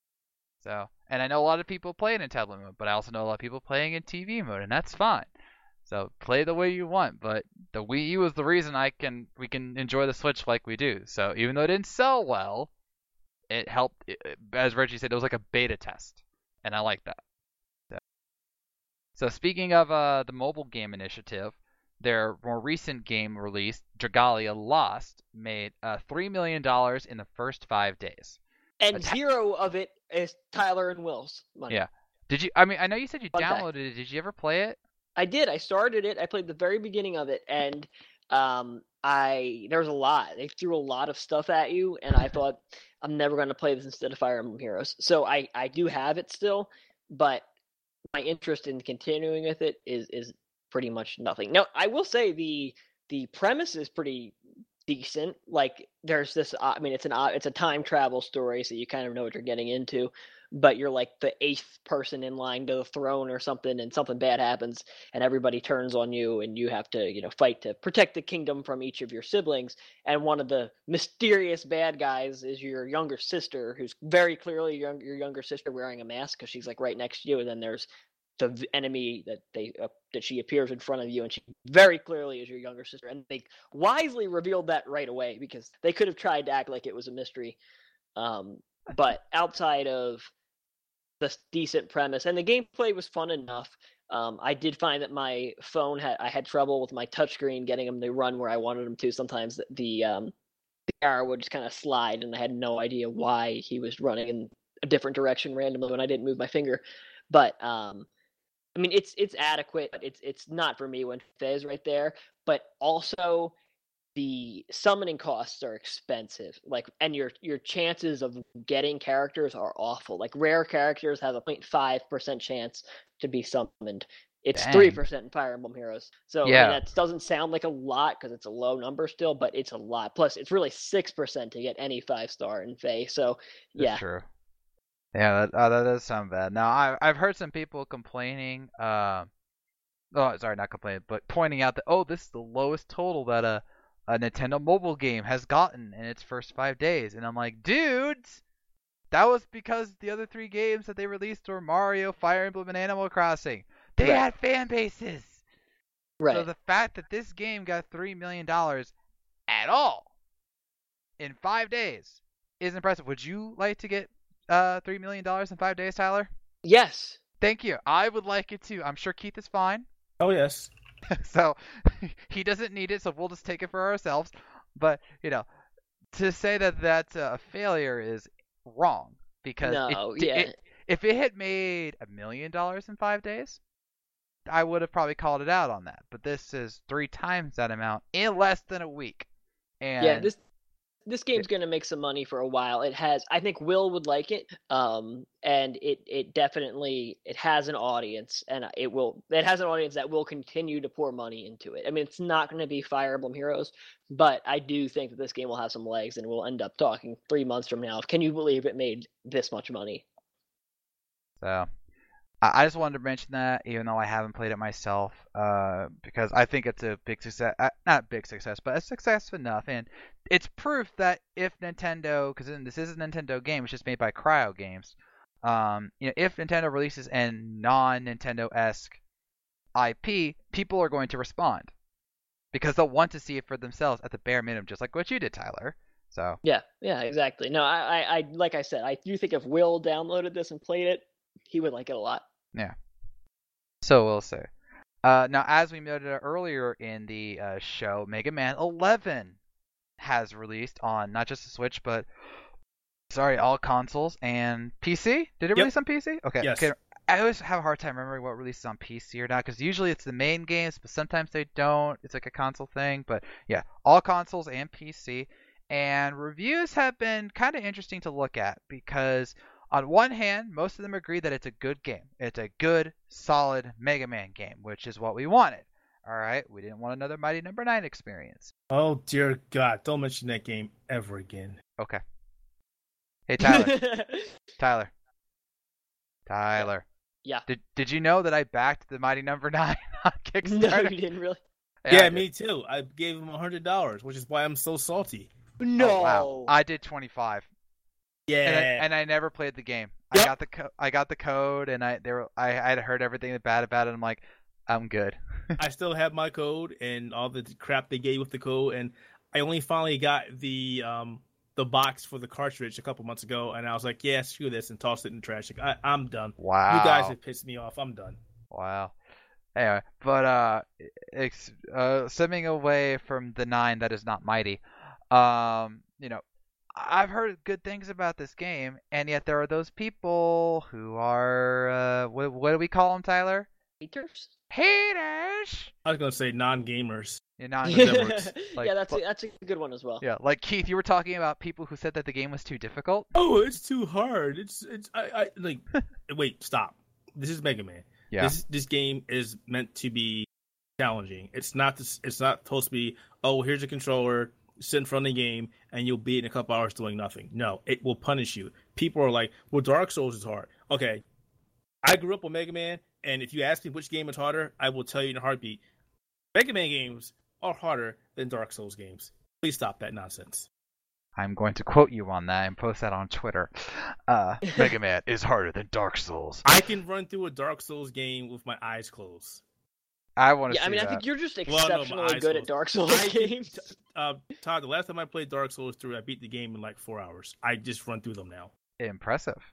[SPEAKER 1] So, and I know a lot of people play it in tablet mode, but I also know a lot of people playing in T V mode, and that's fine. So play the way you want, but the Wii U is the reason I can we can enjoy the Switch like we do. So even though it didn't sell well, it helped. It, as Reggie said, it was like a beta test, and I like that. So, so speaking of uh, the mobile game initiative, their more recent game release, Dragalia Lost, made uh, three million dollars in the first five days.
[SPEAKER 2] And ta- zero of it is Tyler and Will's money.
[SPEAKER 1] Yeah. Did you? I mean, I know you said you
[SPEAKER 2] Fun
[SPEAKER 1] downloaded
[SPEAKER 2] fact.
[SPEAKER 1] it. Did you ever play it?
[SPEAKER 2] I did. I started it. I played the very beginning of it, and um, I there was a lot. They threw a lot of stuff at you, and I thought I'm never going to play this instead of Fire Emblem Heroes. So I, I do have it still, but my interest in continuing with it is is pretty much nothing. Now, I will say the the premise is pretty decent. Like there's this. I mean, it's an it's a time travel story, so you kind of know what you're getting into. But you're like the eighth person in line to the throne or something, and something bad happens, and everybody turns on you, and you have to, you know, fight to protect the kingdom from each of your siblings. And one of the mysterious bad guys is your younger sister, who's very clearly your, your younger sister wearing a mask because she's like right next to you. And then there's the enemy that they uh, that she appears in front of you, and she very clearly is your younger sister. And they wisely revealed that right away because they could have tried to act like it was a mystery. Um, but outside of the decent premise, and the gameplay was fun enough. Um, I did find that my phone had I had trouble with my touchscreen getting them to run where I wanted them to. Sometimes the the, um, the arrow would just kind of slide, and I had no idea why he was running in a different direction randomly when I didn't move my finger. But um, I mean, it's it's adequate. But it's it's not for me when Fez right there. But also, the summoning costs are expensive, like, and your your chances of getting characters are awful. Like rare characters have a zero point five percent chance to be summoned. It's three percent in Fire Emblem Heroes. So yeah. I mean, that doesn't sound like a lot because it's a low number still, but it's a lot. Plus, it's really six percent to get any five star in Fae. So yeah,
[SPEAKER 1] that's true. Yeah, that, uh, that does sound bad. Now I I've heard some people complaining. Uh, oh, sorry, not complaining, but pointing out that oh, this is the lowest total that a a Nintendo mobile game has gotten in its first five days. And I'm like, dudes, that was because the other three games that they released were Mario, Fire Emblem, and Animal Crossing. They right. had fan bases.
[SPEAKER 2] Right.
[SPEAKER 1] So the fact that this game got three million dollars at all in five days is impressive. Would you like to get uh, three million dollars in five days, Tyler?
[SPEAKER 2] Yes.
[SPEAKER 1] Thank you. I would like it too. I'm sure Keith is fine.
[SPEAKER 3] Oh, yes.
[SPEAKER 1] So he doesn't need it, so we'll just take it for ourselves. But, you know, to say that that's a failure is wrong. Because
[SPEAKER 2] no,
[SPEAKER 1] it,
[SPEAKER 2] yeah.
[SPEAKER 1] it, if it had made a million dollars in five days, I would have probably called it out on that. But this is three times that amount in less than a week. And
[SPEAKER 2] yeah, this this game's going to make some money for a while. It has, I think Will would like it. Um, and it, it definitely, it has an audience, and it will, it has an audience that will continue to pour money into it. I mean, it's not going to be Fire Emblem Heroes, but I do think that this game will have some legs, and we'll end up talking three months from now. Can you believe it made this much money?
[SPEAKER 1] So, I just wanted to mention that, even though I haven't played it myself, uh, because I think it's a big success, uh, not big success, but a success enough, and it's proof that if Nintendo, because this is a Nintendo game, it's just made by Cryo Games, Um, you know, if Nintendo releases a non-Nintendo-esque I P, people are going to respond because they'll want to see it for themselves at the bare minimum, just like what you did, Tyler. So
[SPEAKER 2] yeah, yeah, exactly. No, I, I, I, like I said, I do think if Will downloaded this and played it, he would like it a lot.
[SPEAKER 1] yeah. So we'll see. Uh, now, as we noted earlier in the uh, show, Mega Man eleven has released on not just the Switch, but sorry, all consoles and P C. Did it
[SPEAKER 3] Yep.
[SPEAKER 1] release on P C? Okay.
[SPEAKER 3] Yes.
[SPEAKER 1] Okay. I always have a hard time remembering what releases on P C or not, because usually it's the main games, but sometimes they don't. It's like a console thing. But yeah, all consoles and P C. And reviews have been kind of interesting to look at because on one hand, most of them agree that it's a good game. It's a good, solid Mega Man game, which is what we wanted. All right, we didn't want another Mighty Number Nine experience.
[SPEAKER 3] Oh dear God! Don't mention that game ever again.
[SPEAKER 1] Okay. Hey Tyler, Tyler, Tyler.
[SPEAKER 2] Yeah.
[SPEAKER 1] Did Did you know that I backed the Mighty Number Nine on
[SPEAKER 2] No,
[SPEAKER 1] Kickstarter?
[SPEAKER 2] you didn't really.
[SPEAKER 3] Yeah,
[SPEAKER 1] I did.
[SPEAKER 3] me too. I gave him a hundred dollars, which is why I'm so salty.
[SPEAKER 2] No.
[SPEAKER 1] Oh, wow. I did twenty-five.
[SPEAKER 3] Yeah,
[SPEAKER 1] And I, and I never played the game.
[SPEAKER 3] Yep.
[SPEAKER 1] I got the co- I got the code, and I there I I had heard everything bad about it. I'm like, I'm good.
[SPEAKER 3] I still have my code and all the crap they gave with the code, and I only finally got the um the box for the cartridge a couple months ago, and I was like, yeah, screw this, and tossed it in the trash. Like, I, I'm done.
[SPEAKER 1] Wow.
[SPEAKER 3] You guys have pissed me off. I'm done.
[SPEAKER 1] Wow. Anyway, but uh, ex- uh, stemming away from the nine that is not mighty, um, you know, I've heard good things about this game, and yet there are those people who are uh, what, what do we call them, Tyler?
[SPEAKER 2] Haters?
[SPEAKER 1] Haters.
[SPEAKER 3] I was gonna say non-gamers.
[SPEAKER 1] You know, like,
[SPEAKER 2] yeah, that's
[SPEAKER 1] but-
[SPEAKER 2] a, that's a good one as well.
[SPEAKER 1] yeah, like Keith, you were talking about people who said that the game was too difficult.
[SPEAKER 3] Oh, it's too hard. It's it's I, I like. Wait, stop. This is Mega Man.
[SPEAKER 1] Yeah.
[SPEAKER 3] This this game is meant to be challenging. It's not this. It's not supposed to be. Oh, here's a controller. Sit in front of the game, and you'll beat in a couple hours doing nothing. No, it will punish you. People are like, "Well, Dark Souls is hard." Okay, I grew up with Mega Man, and if you ask me which game is harder, I will tell you in a heartbeat. Mega Man games are harder than Dark Souls games. Please stop that nonsense.
[SPEAKER 1] I'm going to quote you on that and post that on Twitter. Uh, Mega Man is harder than Dark Souls.
[SPEAKER 3] I can run through a Dark Souls game with my eyes closed.
[SPEAKER 1] I want to
[SPEAKER 2] Yeah,
[SPEAKER 1] see
[SPEAKER 2] I mean,
[SPEAKER 1] that.
[SPEAKER 2] I think you're just
[SPEAKER 3] Well, no, my
[SPEAKER 2] exceptionally
[SPEAKER 3] eyes
[SPEAKER 2] good
[SPEAKER 3] closed.
[SPEAKER 2] at Dark Souls
[SPEAKER 3] I can-
[SPEAKER 2] games.
[SPEAKER 3] Uh, Todd, the last time I played Dark Souls three, I beat the game in like four hours. I just run through them now.
[SPEAKER 1] Impressive.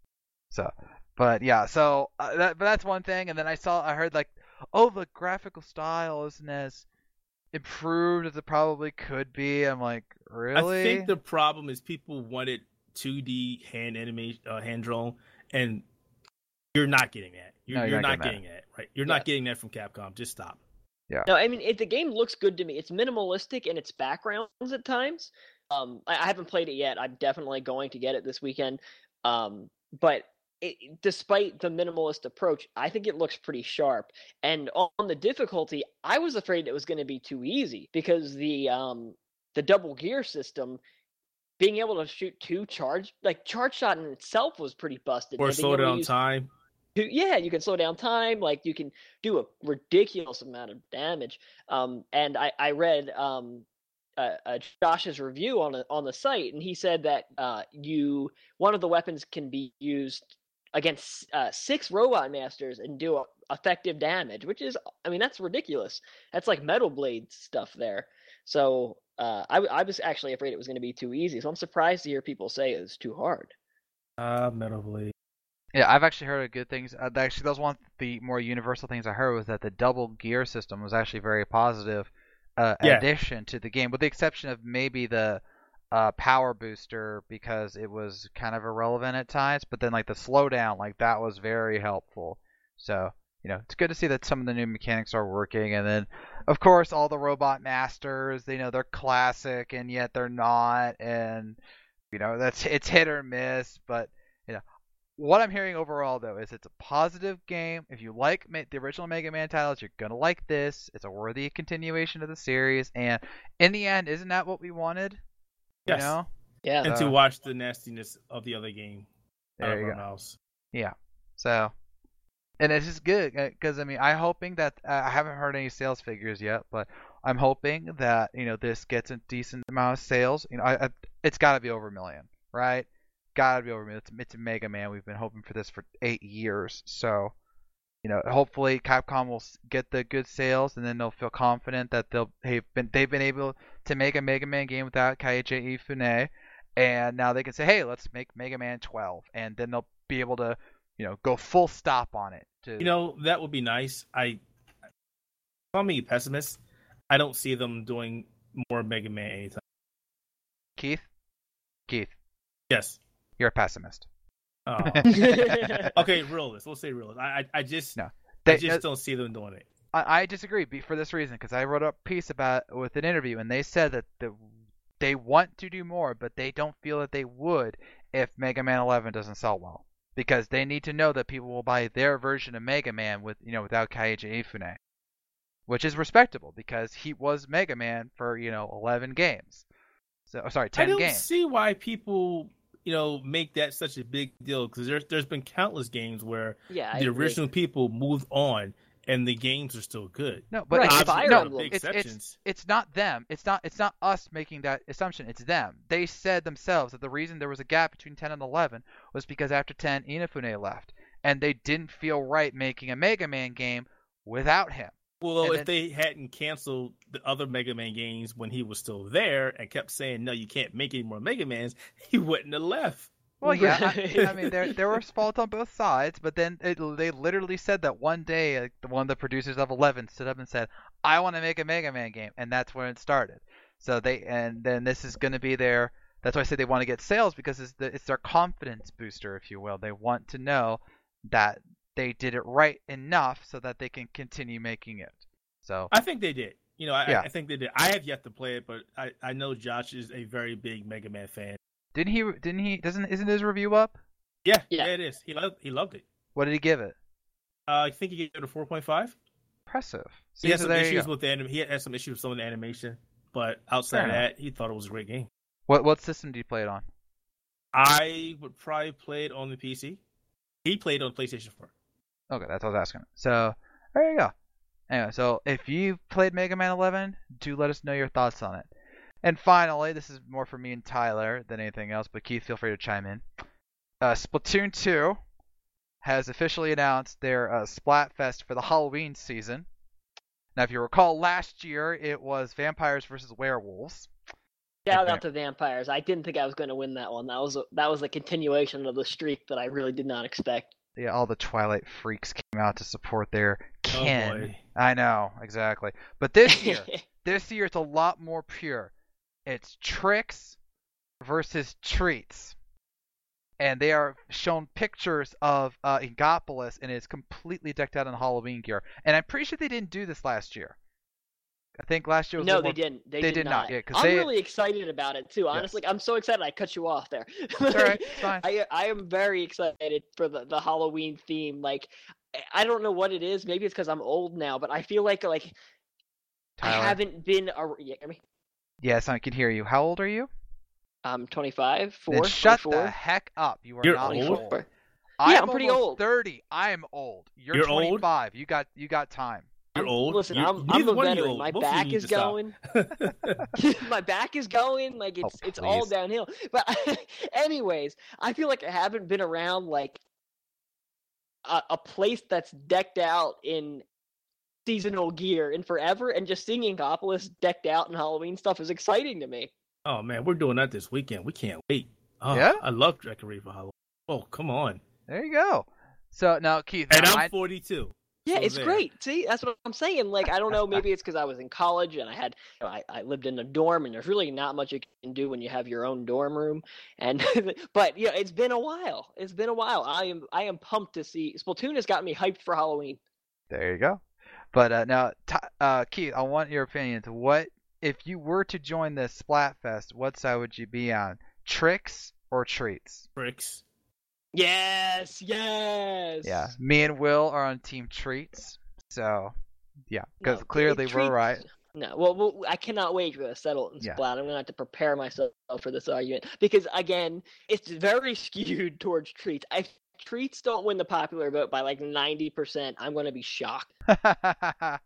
[SPEAKER 1] So, but yeah, so uh, that, but that's one thing. And then I saw, I heard like, oh, the graphical style isn't as improved as it probably could be. I'm like, really?
[SPEAKER 3] I think the problem is people wanted two D hand animation, uh, hand drawn, and you're not getting that. You're,
[SPEAKER 1] No, you're
[SPEAKER 3] you're
[SPEAKER 1] not
[SPEAKER 3] not
[SPEAKER 1] getting
[SPEAKER 3] getting that. Right? You're
[SPEAKER 2] Yeah.
[SPEAKER 3] not getting that from Capcom. Just stop.
[SPEAKER 2] No, I mean, it, the game looks good to me. It's minimalistic in its backgrounds at times. Um, I, I haven't played it yet. I'm definitely going to get it this weekend. Um, but it, despite the minimalist approach, I think it looks pretty sharp. And on the difficulty, I was afraid it was going to be too easy because the um, the double gear system, being able to shoot two charge, like charge shot in itself was pretty busted.
[SPEAKER 3] Or
[SPEAKER 2] And being
[SPEAKER 3] slow
[SPEAKER 2] able to
[SPEAKER 3] down
[SPEAKER 2] use-
[SPEAKER 3] time.
[SPEAKER 2] to- yeah, you can slow down time. Like you can do a ridiculous amount of damage. Um, and I I read um, uh, uh, Josh's review on a, on the site, and he said that uh, you one of the weapons can be used against uh, six robot masters and do a, effective damage, which is, I mean, that's ridiculous. That's like Metal Blade stuff there. So uh, I I was actually afraid it was going to be too easy. So I'm surprised to hear people say it was too hard.
[SPEAKER 3] Uh, Metal Blade.
[SPEAKER 1] Yeah, I've actually heard of good things. Uh, actually, that was one of the more universal things I heard was that the double gear system was actually very positive uh,
[SPEAKER 3] Yeah.
[SPEAKER 1] addition to the game, with the exception of maybe the uh, power booster because it was kind of irrelevant at times. But then like the slowdown, like that was very helpful. So you know, it's good to see that some of the new mechanics are working. And then, of course, all the robot masters, you know, they're classic and yet they're not, and you know, that's it's hit or miss, but. What I'm hearing overall, though, is it's a positive game. If you like ma- the original Mega Man titles, you're going to like this. It's a worthy continuation of the series. And in the end, isn't that what we wanted? You
[SPEAKER 3] Yes.
[SPEAKER 1] know?
[SPEAKER 2] Yeah.
[SPEAKER 3] And
[SPEAKER 1] So-
[SPEAKER 3] to watch the nastiness of the other game out
[SPEAKER 1] There
[SPEAKER 3] of
[SPEAKER 1] you
[SPEAKER 3] our
[SPEAKER 1] go.
[SPEAKER 3] mouths.
[SPEAKER 1] Yeah. So, and it's just good because, I mean, I'm hoping that uh, I haven't heard any sales figures yet, but I'm hoping that, you know, this gets a decent amount of sales. You know, I, I, it's got to be over a million, right? gotta be over with. It's, it's Mega Man. We've been hoping for this for eight years. So, you know, hopefully Capcom will get the good sales, and then they'll feel confident that they'll they've been they've been able to make a Mega Man game without Keiji Ifune, and now they can say, hey, let's make Mega Man twelve, and then they'll be able to, you know, go full stop on it. To...
[SPEAKER 3] You know, that would be nice. I, call me a pessimist. I don't see them doing more Mega Man anytime.
[SPEAKER 1] Keith, Keith,
[SPEAKER 3] yes,
[SPEAKER 1] you're a pessimist.
[SPEAKER 3] Oh. Okay, realist. We'll say realist. I, I, I just,
[SPEAKER 1] no, they,
[SPEAKER 3] I just
[SPEAKER 1] uh,
[SPEAKER 3] don't see them doing it.
[SPEAKER 1] I, I disagree for this reason, because I wrote a piece about with an interview, and they said that the they want to do more, but they don't feel that they would if Mega Man eleven doesn't sell well, because they need to know that people will buy their version of Mega Man with you know without Keiji Ifune, which is respectable because he was Mega Man for you know eleven games. So sorry, ten
[SPEAKER 3] I don't
[SPEAKER 1] games.
[SPEAKER 3] see why people, you know, make that such a big deal, because there's there's been countless games where
[SPEAKER 2] Yeah, I
[SPEAKER 3] the
[SPEAKER 2] agree.
[SPEAKER 3] original people moved on and the games are still good.
[SPEAKER 1] No, but
[SPEAKER 2] Right,
[SPEAKER 1] it's,
[SPEAKER 2] Fire
[SPEAKER 1] no,
[SPEAKER 2] Emblem.
[SPEAKER 3] Big
[SPEAKER 1] it's, it's
[SPEAKER 3] exceptions.
[SPEAKER 1] it's not them. It's not it's not us making that assumption. It's them. They said themselves that the reason there was a gap between ten and eleven was because after ten, Inafune left, and they didn't feel right making a Mega Man game without him.
[SPEAKER 3] Well,
[SPEAKER 1] And
[SPEAKER 3] if
[SPEAKER 1] then-
[SPEAKER 3] they hadn't canceled the other Mega Man games when he was still there and kept saying, no, you can't make any more Mega Mans, he wouldn't have left.
[SPEAKER 1] Well, yeah, I,
[SPEAKER 2] Right.
[SPEAKER 1] I mean there there was fault on both sides, but then it, they literally said that one day, like, one of the producers of eleven stood up and said, "I want to make a Mega Man game," and that's when it started. So they and then this is going to be their. That's why I say they want to get sales, because it's the it's their confidence booster, if you will. They want to know that they did it right enough so that they can continue making it. So
[SPEAKER 3] I think they did. You know, I,
[SPEAKER 1] Yeah.
[SPEAKER 3] I think they did. I have yet to play it, but I, I know Josh is a very big Mega Man fan.
[SPEAKER 1] didn't he? Didn't he? Doesn't isn't his review up?
[SPEAKER 3] Yeah,
[SPEAKER 2] Yeah.
[SPEAKER 3] yeah, it is. He loved, he loved it.
[SPEAKER 1] What did he give it?
[SPEAKER 3] Uh, I think he gave it a four point five.
[SPEAKER 1] Impressive.
[SPEAKER 3] He
[SPEAKER 1] See,
[SPEAKER 3] had
[SPEAKER 1] so
[SPEAKER 3] some
[SPEAKER 1] there you
[SPEAKER 3] issues
[SPEAKER 1] go.
[SPEAKER 3] with the anim- He had some issues with some of the animation, but outside
[SPEAKER 1] Fair
[SPEAKER 3] of that, he thought it was a great game.
[SPEAKER 1] What what system do you play it on?
[SPEAKER 3] I would probably play it on the P C. He played on PlayStation four.
[SPEAKER 1] Okay, that's what I was asking. So there you go. Anyway, so if you've played Mega Man eleven, do let us know your thoughts on it. And finally, this is more for me and Tyler than anything else, but Keith, feel free to chime in. Uh, Splatoon two has officially announced their uh, Splatfest for the Halloween season. Now, if you recall, last year it was vampires versus werewolves.
[SPEAKER 2] Shout
[SPEAKER 1] Okay.
[SPEAKER 2] out to vampires. I didn't think I was going to win that one. That was a, that was a continuation of the streak that I really did not expect.
[SPEAKER 1] Yeah, all the Twilight freaks came out to support their
[SPEAKER 3] Oh
[SPEAKER 1] kin.
[SPEAKER 3] boy.
[SPEAKER 1] I know, exactly. But this year, this year it's a lot more pure. It's tricks versus treats. And they are shown pictures of uh, Ingopolis, and it's completely decked out in Halloween gear. And I'm pretty sure they didn't do this last year. I think last year was a
[SPEAKER 2] No,
[SPEAKER 1] little
[SPEAKER 2] they
[SPEAKER 1] more...
[SPEAKER 2] didn't. They,
[SPEAKER 1] they
[SPEAKER 2] did,
[SPEAKER 1] did not, yeah, 'cause
[SPEAKER 2] I'm
[SPEAKER 1] they-
[SPEAKER 2] really excited about it too. Honestly, I'm so excited. I cut you off there.
[SPEAKER 1] It's all right, it's fine.
[SPEAKER 2] I I am very excited for the, the Halloween theme. Like, I don't know what it is. Maybe it's because I'm old now, but I feel like like
[SPEAKER 1] Tyler?
[SPEAKER 2] I haven't been. A, yeah, hear me?
[SPEAKER 1] Yes, I can hear you. How old are you?
[SPEAKER 2] I'm twenty-five. Four.
[SPEAKER 1] Then shut
[SPEAKER 2] twenty-four,
[SPEAKER 1] the heck up. You are
[SPEAKER 3] You're
[SPEAKER 1] not
[SPEAKER 3] old?
[SPEAKER 1] old.
[SPEAKER 2] twenty-four.
[SPEAKER 1] I'm
[SPEAKER 2] Yeah, I'm pretty
[SPEAKER 1] almost
[SPEAKER 2] old.
[SPEAKER 1] thirty. I'm old. You're,
[SPEAKER 3] You're old?
[SPEAKER 1] twenty-five. You got you got time.
[SPEAKER 3] You're
[SPEAKER 2] I'm-
[SPEAKER 3] old.
[SPEAKER 2] Listen,
[SPEAKER 3] You-
[SPEAKER 2] I'm, I'm
[SPEAKER 3] neither
[SPEAKER 2] a
[SPEAKER 3] one of you
[SPEAKER 2] veteran.
[SPEAKER 3] old.
[SPEAKER 2] My
[SPEAKER 3] Both of you
[SPEAKER 2] back
[SPEAKER 3] need
[SPEAKER 2] is
[SPEAKER 3] to stop.
[SPEAKER 2] going. My back is going. Like it's
[SPEAKER 1] Oh,
[SPEAKER 2] it's all
[SPEAKER 1] please.
[SPEAKER 2] downhill. But anyways, I feel like I haven't been around like a, a place that's decked out in seasonal gear in forever, and just seeing Ingopolis decked out in Halloween stuff is exciting to me.
[SPEAKER 3] Oh man, we're doing that this weekend. We can't wait. Oh,
[SPEAKER 1] Yeah?
[SPEAKER 3] I love decorating for Halloween. Oh, come on.
[SPEAKER 1] There you go. So now, Keith,
[SPEAKER 3] And
[SPEAKER 1] now
[SPEAKER 3] I'm
[SPEAKER 1] I-
[SPEAKER 3] forty-two.
[SPEAKER 2] Yeah,
[SPEAKER 3] So
[SPEAKER 2] it's
[SPEAKER 3] there.
[SPEAKER 2] great. See, that's what I'm saying. Like, I don't know, maybe it's because I was in college and I had, you know, I, I lived in a dorm, and there's really not much you can do when you have your own dorm room. And, but yeah, it's been a while. It's been a while. I am, I am pumped to see. Splatoon has got me hyped for Halloween.
[SPEAKER 1] there you go. But uh, now, Ty- uh, Keith, I want your opinion. What if you were to join this Splatfest? What side would you be on? Tricks or treats?
[SPEAKER 3] Bricks.
[SPEAKER 2] Yes, yes.
[SPEAKER 1] Yeah, me and Will are on team treats. So, yeah, because
[SPEAKER 2] No,
[SPEAKER 1] clearly
[SPEAKER 2] it
[SPEAKER 1] we're
[SPEAKER 2] treats-
[SPEAKER 1] right.
[SPEAKER 2] No, well, well, I cannot wait for the settle and
[SPEAKER 1] Yeah.
[SPEAKER 2] splat. I'm gonna have to prepare myself for this argument because, again, it's very skewed towards treats. If treats don't win the popular vote by like ninety percent, I'm gonna be shocked.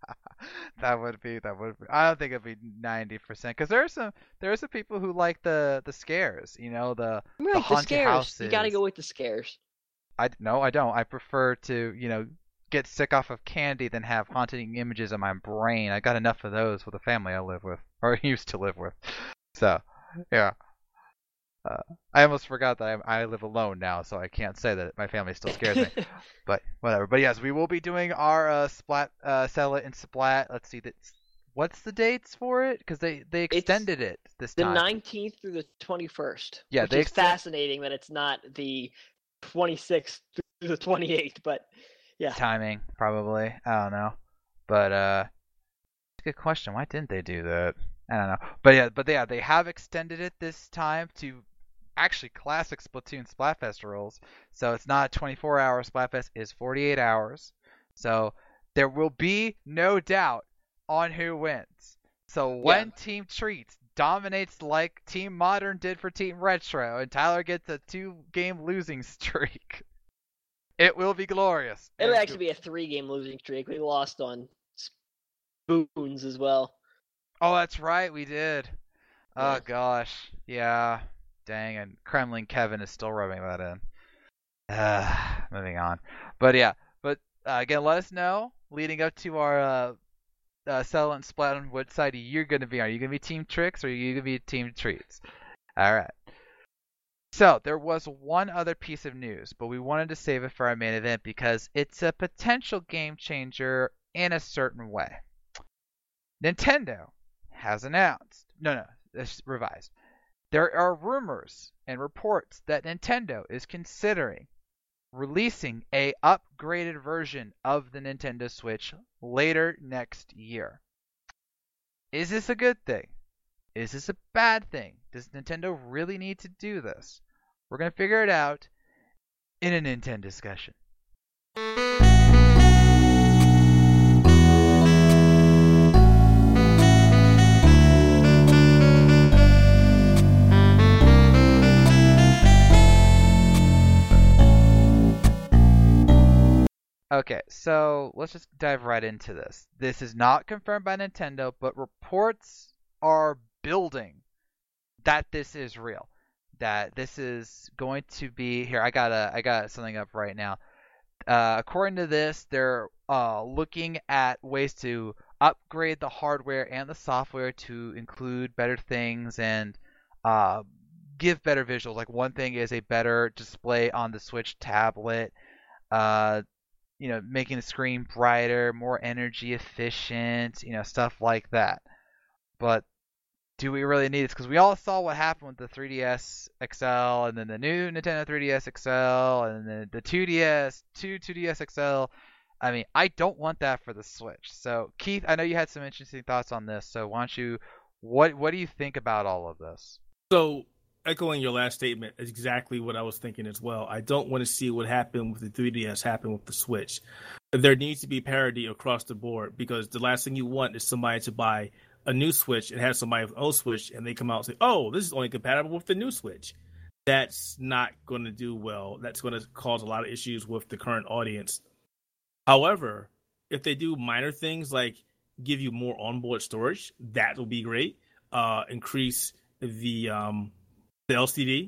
[SPEAKER 1] That would be that would be. I don't think it'd be ninety percent because there are some there are some people who like the the scares. You know the the
[SPEAKER 2] Right, the
[SPEAKER 1] haunted
[SPEAKER 2] scares.
[SPEAKER 1] houses.
[SPEAKER 2] You gotta go with the scares.
[SPEAKER 1] I no, I don't. I prefer to you know get sick off of candy than have haunting images in my brain. I got enough of those with the family I live with or used to live with. So yeah. Uh, I almost forgot that I, I live alone now, so I can't say that my family still scares me. But whatever. But yes, we will be doing our uh, Splat, uh, Sell It and Splat. Let's see. That's, what's the dates for it? Because they, they extended it's it this
[SPEAKER 2] the
[SPEAKER 1] time.
[SPEAKER 2] The nineteenth through the twenty-first.
[SPEAKER 1] Yeah,
[SPEAKER 2] which
[SPEAKER 1] they
[SPEAKER 2] is
[SPEAKER 1] extend-
[SPEAKER 2] fascinating that it's not the twenty-sixth through the twenty-eighth. But yeah,
[SPEAKER 1] timing probably. I don't know. But uh, good question. Why didn't they do that? I don't know. But yeah, but yeah, they have extended it this time to actually classic Splatoon Splatfest rules. So it's not twenty-four hour Splatfest, it's forty-eight hours. So there will be no doubt on who wins. So when yeah. Team Treats dominates like Team Modern did for Team Retro and Tyler gets a two game losing streak, it will be glorious.
[SPEAKER 2] It'll it's actually be a three game losing streak. We lost on spoons as well.
[SPEAKER 1] Oh, that's right, we did. Yeah. Oh gosh. Yeah. Dang, and Kremlin Kevin is still rubbing that in. Uh, moving on. But yeah, but uh, again, let us know leading up to our uh, uh, Sell and Splat on what side you're going to be on. Are you going to be Team Tricks or are you going to be Team Treats? All right. So there was one other piece of news, but we wanted to save it for our main event because it's a potential game changer in a certain way. Nintendo has announced. No, no, it's revised. There are rumors and reports that Nintendo is considering releasing a upgraded version of the Nintendo Switch later next year. Is this a good thing? Is this a bad thing? Does Nintendo really need to do this? We're going to figure it out in a Nintendo discussion. Okay, so let's just dive right into this. This is not confirmed by Nintendo, but reports are building that this is real. That this is going to be here. I got a, I got something up right now. Uh, according to this, they're uh, looking at ways to upgrade the hardware and the software to include better things and uh, give better visuals. Like one thing is a better display on the Switch tablet. Uh, you know, making the screen brighter, more energy efficient, you know, stuff like that. But do we really need this? Because we all saw what happened with the three D S X L and then the new Nintendo three D S X L and then the two D S, two 2DS X L. I mean, I don't want that for the Switch. So, Keith, I know you had some interesting thoughts on this. So, why don't you, what what do you think about all of this?
[SPEAKER 3] So, echoing your last statement is exactly what I was thinking as well. I don't want to see what happened with the three D S happen with the Switch. There needs to be parity across the board because the last thing you want is somebody to buy a new Switch and have somebody with an old Switch and they come out and say, oh, this is only compatible with the new Switch. That's not going to do well. That's going to cause a lot of issues with the current audience. However, if they do minor things like give you more onboard storage, that will be great. Uh, increase the... Um, The L C D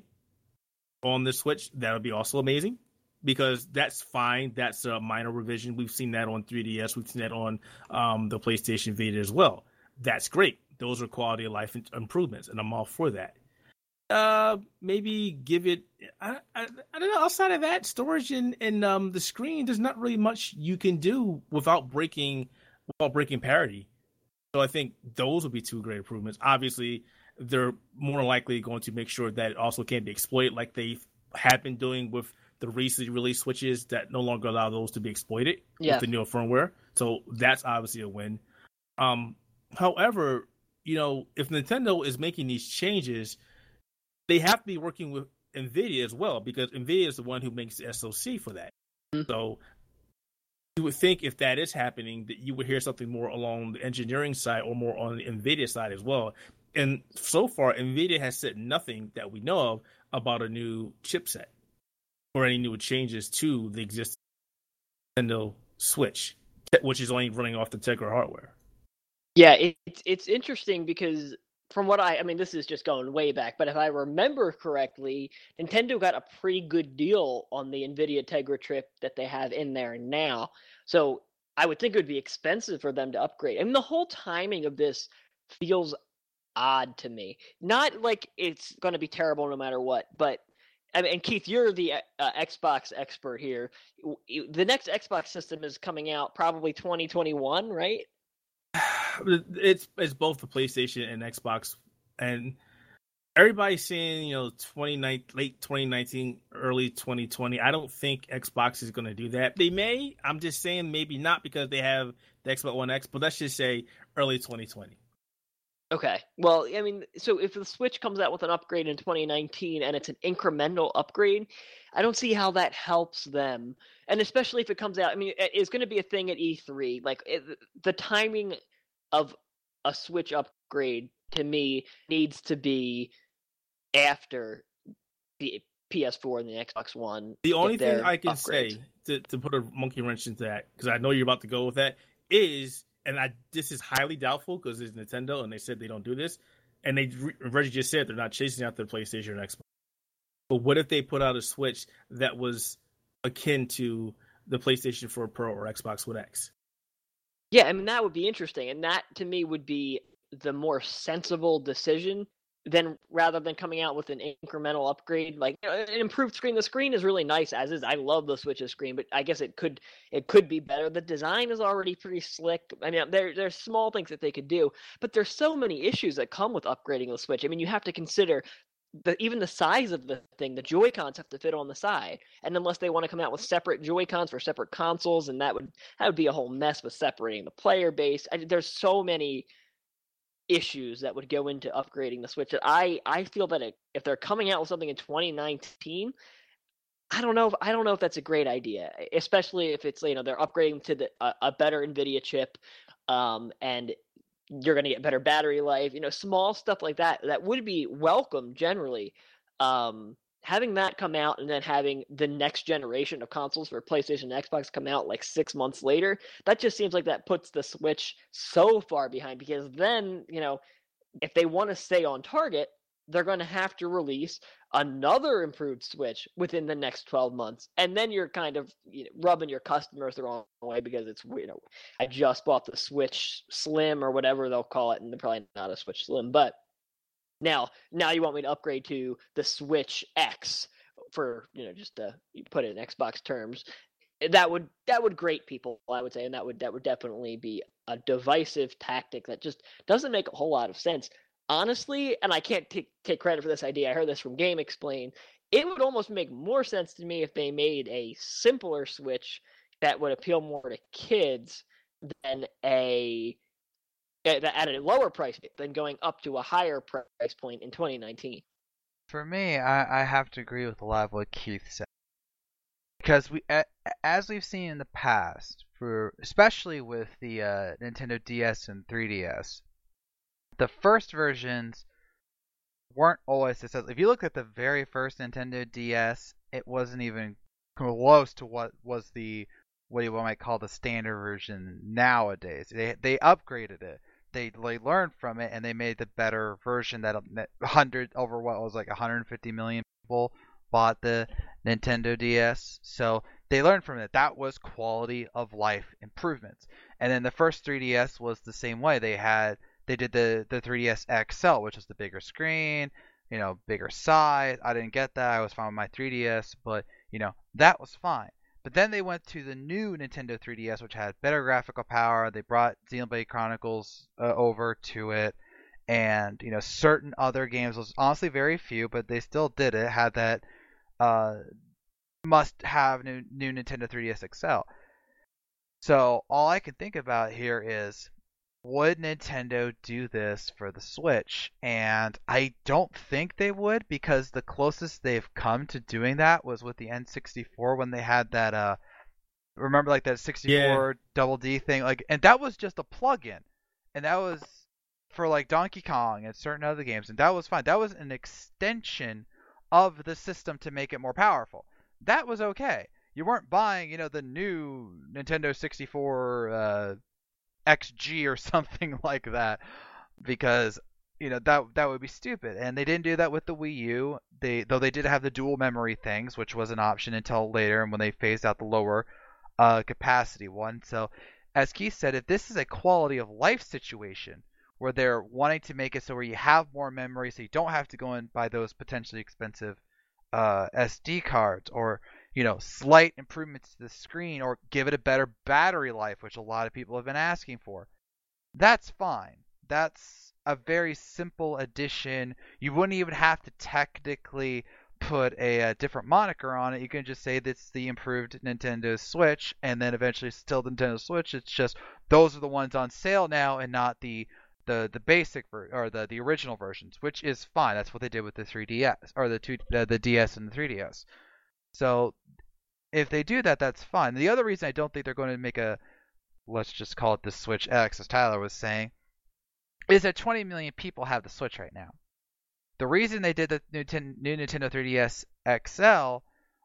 [SPEAKER 3] on the Switch, that would be also amazing because that's fine. That's a minor revision. We've seen that on three D S. We've seen that on um, the PlayStation Vita as well. That's great. Those are quality of life improvements, and I'm all for that. Uh, maybe give it. I, I, I don't know. Outside of that, storage and and um the screen, there's not really much you can do without breaking without breaking parity. So I think those would be two great improvements. Obviously, they're more likely going to make sure that it also can be exploited like they have been doing with the recently released Switches that no longer allow those to be exploited yeah. with the newer firmware. So that's obviously a win. Um, however, you know, if Nintendo is making these changes, they have to be working with NVIDIA as well because NVIDIA is the one who makes the S O C for that. Mm-hmm. So you would think if that is happening that you would hear something more along the engineering side or more on the NVIDIA side as well. And so far, NVIDIA has said nothing that we know of about a new chipset or any new changes to the existing Nintendo Switch, which is only running off the Tegra hardware.
[SPEAKER 2] Yeah, it, it's it's interesting because from what I I mean, this is just going way back, but if I remember correctly, Nintendo got a pretty good deal on the NVIDIA Tegra chip that they have in there now. So I would think it would be expensive for them to upgrade. I mean, the whole timing of this feels odd to me. Not like it's going to be terrible no matter what, but I mean, and Keith, you're the uh, Xbox expert here. The next Xbox system is coming out probably twenty twenty-one, right?
[SPEAKER 3] It's it's both the PlayStation and Xbox, and everybody's saying, you know, twenty-nine, late twenty nineteen, early twenty twenty. I don't think Xbox is going to do that. They may. I'm just saying maybe not because they have the Xbox One X, but let's just say early twenty twenty.
[SPEAKER 2] Okay. Well, I mean, so if the Switch comes out with an upgrade in twenty nineteen and it's an incremental upgrade, I don't see how that helps them. And especially if it comes out, I mean, it's going to be a thing at E three. Like, it, the timing of a Switch upgrade, to me, needs to be after the P S four and the Xbox One.
[SPEAKER 3] The only thing I can
[SPEAKER 2] upgrades.
[SPEAKER 3] say to, to put a monkey wrench into that, because I know you're about to go with that, is, and I this is highly doubtful because it's Nintendo and they said they don't do this, and they Reggie just said they're not chasing out the PlayStation or Xbox. But what if they put out a Switch that was akin to the PlayStation four Pro or Xbox One X?
[SPEAKER 2] Yeah, I mean, that would be interesting, and that to me would be the more sensible decision than rather than coming out with an incremental upgrade. Like, you know, an improved screen. The screen is really nice as is. I love the Switch's screen, but I guess it could it could be better. The design is already pretty slick. I mean, there there's small things that they could do, but there's so many issues that come with upgrading the Switch. I mean, you have to consider the even the size of the thing. The Joy-Cons have to fit on the side, and unless they want to come out with separate Joy-Cons for separate consoles, and that would that would be a whole mess with separating the player base. I, there's so many issues that would go into upgrading the Switch that I I feel that it, if they're coming out with something in twenty nineteen, I don't know if I don't know if that's a great idea, especially if it's, you know, they're upgrading to the a, a better NVIDIA chip, um, and you're going to get better battery life, you know, small stuff like that that would be welcome generally. Um, having that come out and then having the next generation of consoles for PlayStation and Xbox come out like six months later, that just seems like that puts the Switch so far behind, because then, you know, if they want to stay on target, they're going to have to release another improved Switch within the next twelve months. And then you're kind of, you know, rubbing your customers the wrong way because it's, you know, I just bought the Switch Slim or whatever they'll call it, and they're probably not a Switch Slim, but now now you want me to upgrade to the Switch X for, you know, just to put it in Xbox terms. That would that would grate people, I would say, and that would that would definitely be a divisive tactic that just doesn't make a whole lot of sense. Honestly, and I can't t- take credit for this idea, I heard this from Game Explain, it would almost make more sense to me if they made a simpler Switch that would appeal more to kids than a at a lower price than going up to a higher price point in twenty nineteen.
[SPEAKER 1] For me, I, I have to agree with a lot of what Keith said. Because we, as we've seen in the past, for especially with the uh, Nintendo D S and three D S, the first versions weren't always successful. If you look at the very first Nintendo D S, it wasn't even close to what was the what you might call the standard version nowadays. They they upgraded it. They they learned from it and they made the better version that one hundred over what was like one hundred fifty million people bought the Nintendo D S. So they learned from it. That was quality of life improvements. And then the first three D S was the same way. They had They did the, the three D S X L, which was the bigger screen, you know, bigger size. I didn't get that. I was fine with my three D S, but, you know, that was fine. But then they went to the new Nintendo three D S, which had better graphical power. They brought Xenoblade Chronicles uh, over to it. And, you know, certain other games, was honestly very few, but they still did it, had that uh, must-have new, new Nintendo three D S X L. So all I can think about here is, would Nintendo do this for the Switch? And I don't think they would, because the closest they've come to doing that was with the N sixty-four when they had that uh remember like that sixty-four yeah. Double D thing, like, and that was just a plug-in. And that was for like Donkey Kong and certain other games, and that was fine. That was an extension of the system to make it more powerful. That was okay. You weren't buying, you know, the new Nintendo sixty-four uh X G or something like that, because you know that that would be stupid. And they didn't do that with the Wii U. They though they did have the dual memory things, which was an option until later, and when they phased out the lower uh, capacity one. So, as Keith said, if this is a quality of life situation where they're wanting to make it so where you have more memory, so you don't have to go and buy those potentially expensive uh, S D cards, or you know, slight improvements to the screen, or give it a better battery life, which a lot of people have been asking for, that's fine. That's a very simple addition. You wouldn't even have to technically put a, a different moniker on it. You can just say that's the improved Nintendo Switch, and then eventually still the Nintendo Switch. It's just those are the ones on sale now, and not the the the basic ver- or the the original versions, which is fine. That's what they did with the three D S or the two uh, the D S and the three D S. So if they do that, that's fine. The other reason I don't think they're going to make a, let's just call it the Switch X, as Tyler was saying, is that twenty million people have the Switch right now. The reason they did the new, ten, new Nintendo three D S X L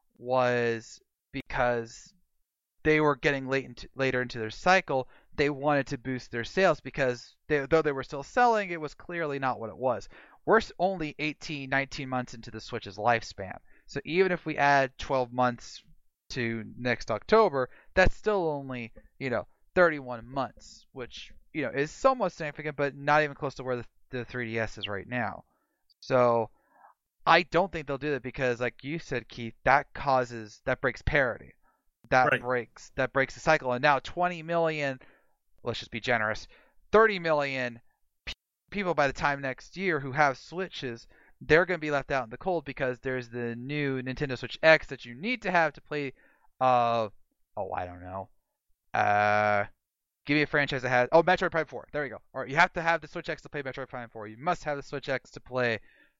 [SPEAKER 1] was because they were getting late into, later into their cycle. They wanted to boost their sales because they, though they were still selling, it was clearly not what it was. We're only eighteen, nineteen months into the Switch's lifespan. So even if we add twelve months to next October, that's still only, you know, thirty-one months, which, you know, is somewhat significant, but not even close to where the, the three D S is right now. So I don't think they'll do that because, like you said, Keith, that causes, that breaks parity. That
[SPEAKER 3] Right.
[SPEAKER 1] breaks, that breaks the cycle. And now twenty million, let's just be generous, thirty million p- people by the time next year who have Switches, they're going to be left out in the cold because there's the new Nintendo Switch X that you need to have to play, uh, oh, I don't know. Uh, give me a franchise that has, oh, Metroid Prime four. There you go. Or you have to have the Switch X to play Metroid Prime four. You must have the Switch X to play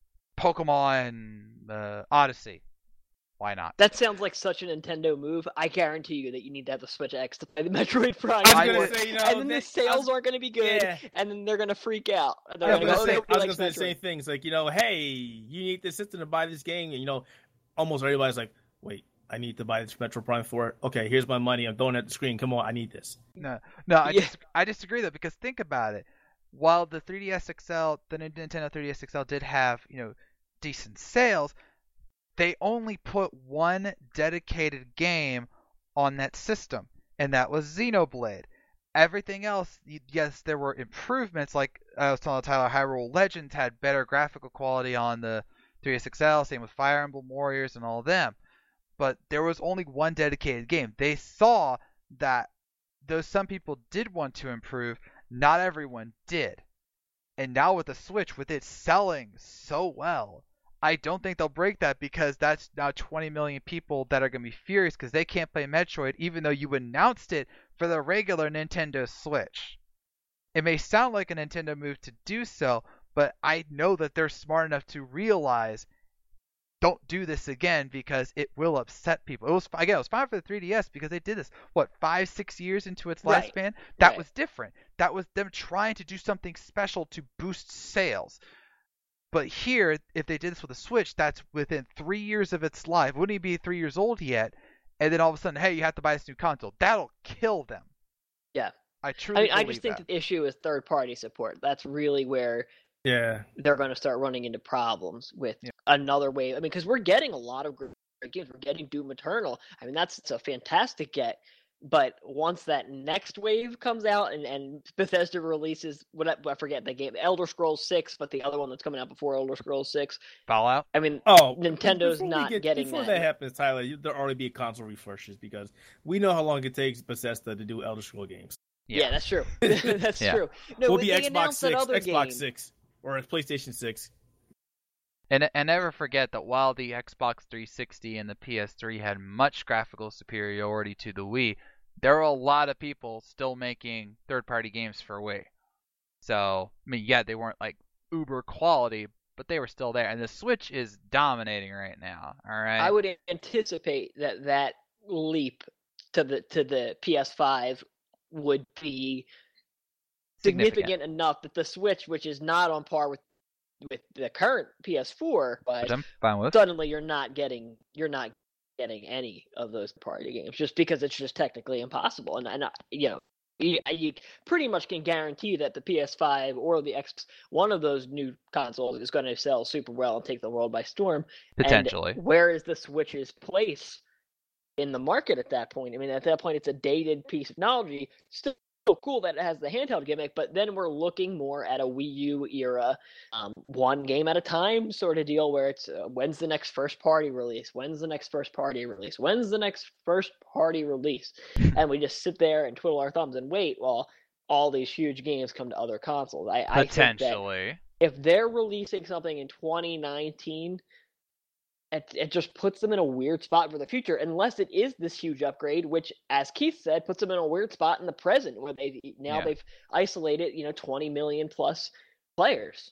[SPEAKER 1] Pokemon uh, Odyssey. Why not?
[SPEAKER 2] That sounds like such a Nintendo move. I guarantee you that you need to have the Switch X to play the Metroid Prime.
[SPEAKER 3] I was
[SPEAKER 1] I
[SPEAKER 3] gonna
[SPEAKER 1] would-
[SPEAKER 3] say, you know,
[SPEAKER 2] and then
[SPEAKER 3] they-
[SPEAKER 2] the sales aren't going to be good,
[SPEAKER 3] Yeah.
[SPEAKER 2] and then they're going to freak out. They're
[SPEAKER 3] I was
[SPEAKER 2] gonna
[SPEAKER 3] gonna
[SPEAKER 2] go,
[SPEAKER 3] say,
[SPEAKER 2] "Oh,
[SPEAKER 3] I was
[SPEAKER 2] nobody
[SPEAKER 3] gonna say the
[SPEAKER 2] likes
[SPEAKER 3] same
[SPEAKER 2] Metroid."
[SPEAKER 3] things. Like, you know, hey, you need this system to buy this game, and you know, almost everybody's like, wait, I need to buy this Metro Prime four. Okay, here's my money. I'm going at the screen. Come on, I need this.
[SPEAKER 1] No, no, I,
[SPEAKER 2] Yeah.
[SPEAKER 1] dis- I disagree though, because think about it. While the three D S X L, the Nintendo three D S X L did have, you know, decent sales, they only put one dedicated game on that system, and that was Xenoblade. Everything else, y- yes, there were improvements. Like I was telling Tyler, Hyrule Legends had better graphical quality on the three D S X L. Same with Fire Emblem Warriors and all of them. But there was only one dedicated game. They saw that though some people did want to improve, not everyone did. And now with the Switch, with it selling so well, I don't think they'll break that, because that's now twenty million people that are going to be furious because they can't play Metroid even though you announced it for the regular Nintendo Switch. It may sound like a Nintendo move to do so, but I know that they're smart enough to realize, don't do this again because it will upset people. It was again, it was fine for the three D S because they did this what five, six years into its
[SPEAKER 2] Right.
[SPEAKER 1] lifespan. That
[SPEAKER 2] Right.
[SPEAKER 1] was different. That was them trying to do something special to boost sales. But here, if they did this with a Switch, that's within three years of its life. Wouldn't even be three years old yet, and then all of a sudden, hey, you have to buy this new console. That'll kill them.
[SPEAKER 2] Yeah.
[SPEAKER 1] I
[SPEAKER 2] I
[SPEAKER 1] truly
[SPEAKER 2] mean, I
[SPEAKER 1] believe
[SPEAKER 2] just think
[SPEAKER 1] that.
[SPEAKER 2] that the issue is third-party support. That's really where
[SPEAKER 3] Yeah.
[SPEAKER 2] they're going to start running into problems with
[SPEAKER 1] Yeah.
[SPEAKER 2] another wave. I mean, because we're getting a lot of great games. We're getting Doom Eternal. I mean, that's it's a fantastic get. But once that next wave comes out and, and Bethesda releases, what I, I forget the game, Elder Scrolls six, but the other one that's coming out before Elder Scrolls six.
[SPEAKER 1] Fallout.
[SPEAKER 2] I mean,
[SPEAKER 3] Oh,
[SPEAKER 2] Nintendo's
[SPEAKER 3] before we
[SPEAKER 2] not
[SPEAKER 3] get-
[SPEAKER 2] getting
[SPEAKER 3] before
[SPEAKER 2] that.
[SPEAKER 3] that happens, Tyler. You, there'll already be console refreshes because we know how long it takes Bethesda to do Elder Scroll games.
[SPEAKER 2] yeah. that's true. that's
[SPEAKER 1] Yeah.
[SPEAKER 2] true. No,
[SPEAKER 3] will
[SPEAKER 2] but
[SPEAKER 3] be
[SPEAKER 2] they
[SPEAKER 3] Xbox
[SPEAKER 2] announced that
[SPEAKER 3] Six,
[SPEAKER 2] other
[SPEAKER 3] Xbox
[SPEAKER 2] game.
[SPEAKER 3] Six, or PlayStation Six.
[SPEAKER 1] And and never forget that while the Xbox three sixty and the P S three had much graphical superiority to the Wii, there were a lot of people still making third-party games for Wii. So, I mean, yeah, they weren't like uber quality, but they were still there. And the Switch is dominating right now. All right.
[SPEAKER 2] I would anticipate that that leap to the to the P S five would be significant,
[SPEAKER 1] Significant.
[SPEAKER 2] enough that the Switch, which is not on par with with the current P S four, but
[SPEAKER 1] Which I'm fine with.
[SPEAKER 2] suddenly you're not getting you're not getting any of those party games just because it's just technically impossible. And, and I- you know, You, you pretty much can guarantee that the P S five or the X, one of those new consoles is going to sell super well and take the world by storm.
[SPEAKER 1] Potentially.
[SPEAKER 2] And where is the Switch's place in the market at that point? I mean, at that point, it's a dated piece of technology. Still cool that it has the handheld gimmick, but then we're looking more at a Wii U era, um, one game at a time sort of deal, where it's uh, when's the next first party release? When's the next first party release? When's the next first party release? And we just sit there and twiddle our thumbs and wait while all these huge games come to other consoles. I, I
[SPEAKER 1] Potentially.
[SPEAKER 2] think that if they're releasing something in twenty nineteen, It, it just puts them in a weird spot for the future, unless it is this huge upgrade, which, as Keith said, puts them in a weird spot in the present, where they now
[SPEAKER 1] Yeah.
[SPEAKER 2] they've isolated, you know, twenty million plus players.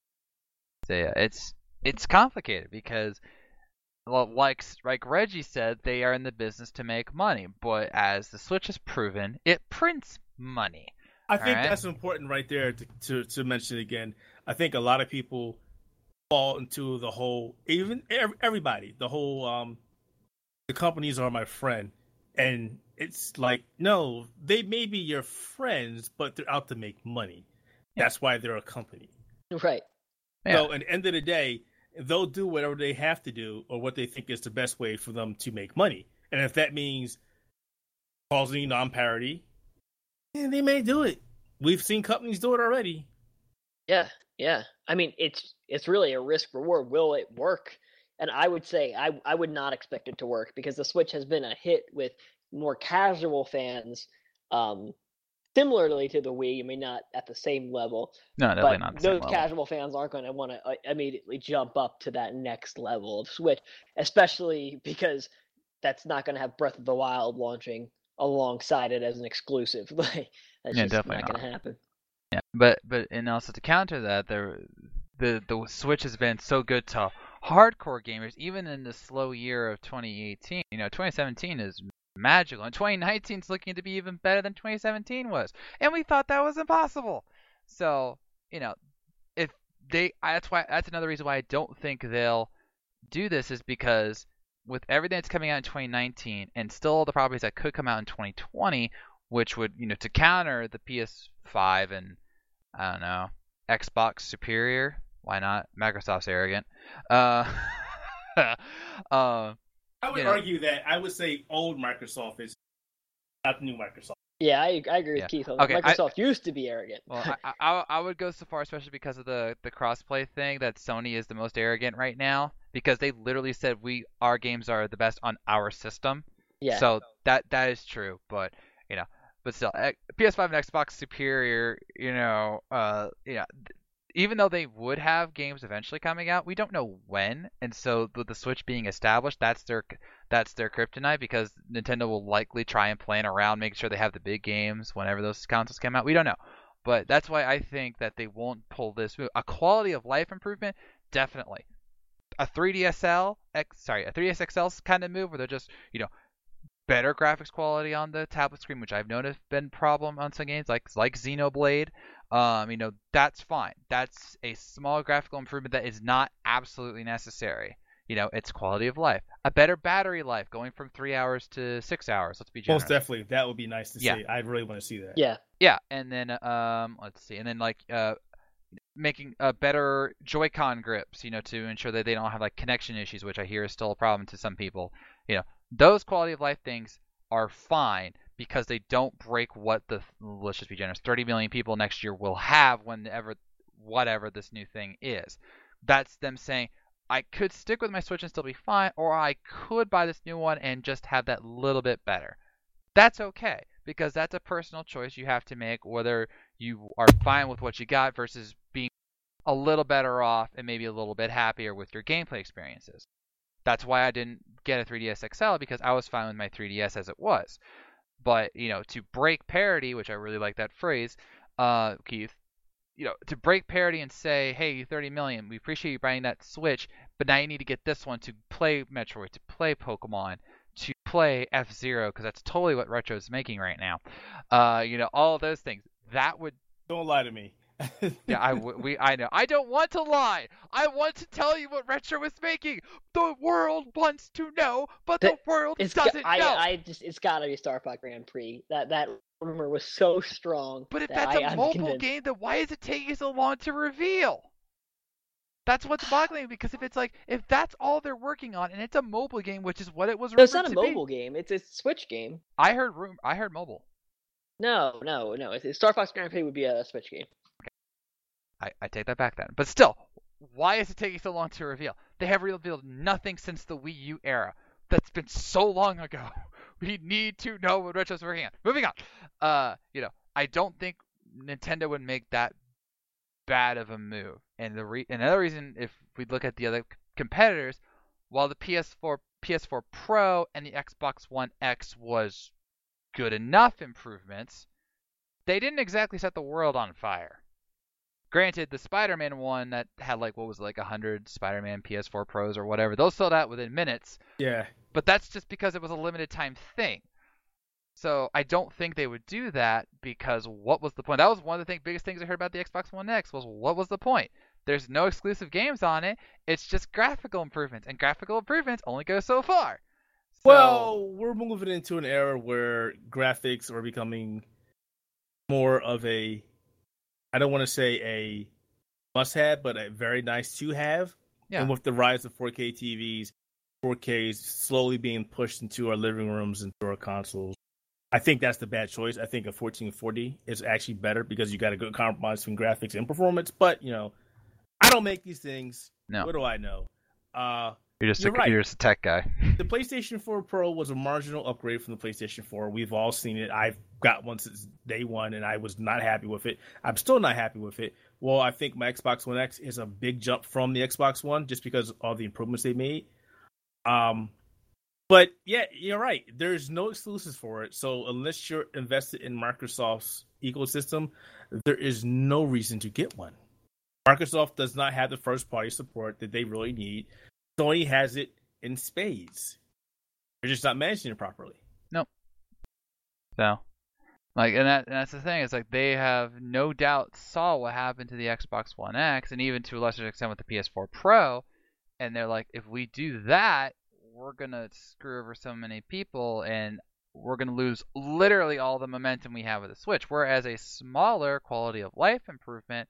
[SPEAKER 1] So yeah, it's it's complicated because, well, like like Reggie said, they are in the business to make money, but as the Switch has proven, it prints money.
[SPEAKER 3] I think
[SPEAKER 1] Alright.
[SPEAKER 3] that's important right there to, to to mention again. I think a lot of people fall into the whole, even everybody, the whole um the companies are my friend, and it's like, no, they may be your friends, but they're out to make money.
[SPEAKER 1] Yeah.
[SPEAKER 3] That's why they're a company.
[SPEAKER 2] Right.
[SPEAKER 1] Yeah.
[SPEAKER 3] So at the end of the day, they'll do whatever they have to do or what they think is the best way for them to make money. And if that means causing non-parity, yeah, they may do it. We've seen companies do it already.
[SPEAKER 2] Yeah, yeah. I mean, it's it's really a risk reward. Will it work? And I would say I I would not expect it to work, because the Switch has been a hit with more casual fans, um, similarly to the Wii. I mean, not at the same level.
[SPEAKER 1] No, definitely
[SPEAKER 2] But
[SPEAKER 1] not the same
[SPEAKER 2] those
[SPEAKER 1] level.
[SPEAKER 2] casual fans aren't going to want to uh, immediately jump up to that next level of Switch, especially because that's not going to have Breath of the Wild launching alongside it as an exclusive. Like, that's
[SPEAKER 1] Yeah,
[SPEAKER 2] just
[SPEAKER 1] definitely
[SPEAKER 2] not
[SPEAKER 1] not.
[SPEAKER 2] going to happen.
[SPEAKER 1] Yeah, but but and also to counter that, the the the Switch has been so good to hardcore gamers, even in the slow year of twenty eighteen. You know, twenty seventeen is magical, and twenty nineteen is looking to be even better than twenty seventeen was, and we thought that was impossible. So you know, if they, that's why that's another reason why I don't think they'll do this, is because with everything that's coming out in twenty nineteen and still all the properties that could come out in twenty twenty, which would, you know, to counter the P S five and, I don't know, Xbox superior. Why not? Microsoft's arrogant. Uh, uh,
[SPEAKER 3] I would
[SPEAKER 1] you know,
[SPEAKER 3] argue that I would say old Microsoft is not the new Microsoft.
[SPEAKER 2] Yeah, I, I agree with
[SPEAKER 1] Yeah.
[SPEAKER 2] Keith on
[SPEAKER 1] Okay,
[SPEAKER 2] that.
[SPEAKER 1] I-
[SPEAKER 2] Microsoft used to be arrogant.
[SPEAKER 1] well, I, I I would go so far, especially because of the the crossplay thing, that Sony is the most arrogant right now, because they literally said we our games are the best on our system.
[SPEAKER 2] Yeah.
[SPEAKER 1] So that that is true, but you know, but still, eh, P S five and Xbox superior. You know, uh, yeah. Even though they would have games eventually coming out, we don't know when. And so with the Switch being established, that's their that's their kryptonite, because Nintendo will likely try and plan around making sure they have the big games whenever those consoles come out. We don't know. But that's why I think that they won't pull this move. A quality of life improvement, definitely. A three D S L, X, sorry, a three D S X L kind of move, where they're just, you know, better graphics quality on the tablet screen, which I've noticed been a problem on some games, like like Xenoblade. Um, you know, that's fine. That's a small graphical improvement that is not absolutely necessary. You know, it's quality of life. A better battery life, going from three hours to six hours. Let's be generous.
[SPEAKER 3] Most definitely, that would be nice to
[SPEAKER 1] Yeah.
[SPEAKER 3] see. I really want to see that.
[SPEAKER 2] Yeah.
[SPEAKER 1] Yeah, and then um, let's see, and then like uh, making uh, better Joy-Con grips, you know, to ensure that they don't have like connection issues, which I hear is still a problem to some people. You know, those quality of life things are fine, because they don't break what the, let's just be generous, thirty million people next year will have whenever, whatever this new thing is. That's them saying, I could stick with my Switch and still be fine, or I could buy this new one and just have that little bit better. That's okay, because that's a personal choice you have to make, whether you are fine with what you got versus being a little better off and maybe a little bit happier with your gameplay experiences. That's why I didn't get a three D S X L, because I was fine with my three D S as it was. But, you know, to break parity, which I really like that phrase, uh, Keith, you know, to break parity and say, hey, you thirty million, we appreciate you buying that Switch, but now you need to get this one to play Metroid, to play Pokemon, to play F-Zero, because that's totally what Retro is making right now. Uh, you know, all of those things. That would...
[SPEAKER 3] Don't lie to me.
[SPEAKER 1] Yeah, I we I know. I don't want to lie. I want to tell you what Retro is making. The world wants to know, but the, the world
[SPEAKER 2] it's
[SPEAKER 1] doesn't
[SPEAKER 2] got,
[SPEAKER 1] know.
[SPEAKER 2] I I just it's got to be Star Fox Grand Prix. That that rumor was so strong.
[SPEAKER 1] But if
[SPEAKER 2] that
[SPEAKER 1] that's
[SPEAKER 2] I,
[SPEAKER 1] a
[SPEAKER 2] I'm
[SPEAKER 1] mobile
[SPEAKER 2] convinced.
[SPEAKER 1] game, then why is it taking so long to reveal? That's what's boggling, because if it's like if that's all they're working on and it's a mobile game, which is what it was rumored
[SPEAKER 2] No, it's not a
[SPEAKER 1] to
[SPEAKER 2] mobile
[SPEAKER 1] be.
[SPEAKER 2] game. It's a Switch game.
[SPEAKER 1] I heard room. I heard mobile.
[SPEAKER 2] No, no, no. It's, Star Fox Grand Prix would be a Switch game.
[SPEAKER 1] I, I take that back then. But still, why is it taking so long to reveal? They have revealed nothing since the Wii U era. That's been so long ago. We need to know what Retro's working on. Moving on. Uh, you know, I don't think Nintendo would make that bad of a move. And the re- another reason, if we look at the other competitors, while the P S four, P S four Pro, and the Xbox One X was good enough improvements, they didn't exactly set the world on fire. Granted, the Spider-Man one that had like what was it, like one hundred Spider-Man P S four Pros or whatever, those sold out within minutes.
[SPEAKER 3] Yeah.
[SPEAKER 1] But that's just because it was a limited time thing. So I don't think they would do that, because what was the point? That was one of the thing, biggest things I heard about the Xbox One X was, what was the point? There's no exclusive games on it. It's just graphical improvements, and graphical improvements only go so far. So,
[SPEAKER 3] well, we're moving into an era where graphics are becoming more of a, I don't want to say a must-have, but a very nice to-have.
[SPEAKER 1] Yeah.
[SPEAKER 3] And with the rise of four K T Vs, four K is slowly being pushed into our living rooms and through our consoles. I think that's the bad choice. I think a fourteen forty is actually better because you got a good compromise between graphics and performance. But, you know, I don't make these things.
[SPEAKER 1] No.
[SPEAKER 3] What do I know? Uh,
[SPEAKER 1] you're just,
[SPEAKER 3] you're
[SPEAKER 1] a,
[SPEAKER 3] right.
[SPEAKER 1] you're just a tech guy.
[SPEAKER 3] The PlayStation four Pro was a marginal upgrade from the PlayStation four. We've all seen it. I've got one since day one, and I was not happy with it. I'm still not happy with it. Well, I think my Xbox One X is a big jump from the Xbox One just because of all the improvements they made. Um, but yeah, you're right. There's no exclusives for it. So unless you're invested in Microsoft's ecosystem, there is no reason to get one. Microsoft does not have the first-party support that they really need. Sony has it in spades. They're just not managing it properly.
[SPEAKER 1] Nope. So, like, and, that, and that's the thing. It's like they have no doubt saw what happened to the Xbox One X, and even to a lesser extent with the P S four Pro, and they're like, if we do that, we're gonna screw over so many people, and we're gonna lose literally all the momentum we have with the Switch. Whereas a smaller quality of life improvement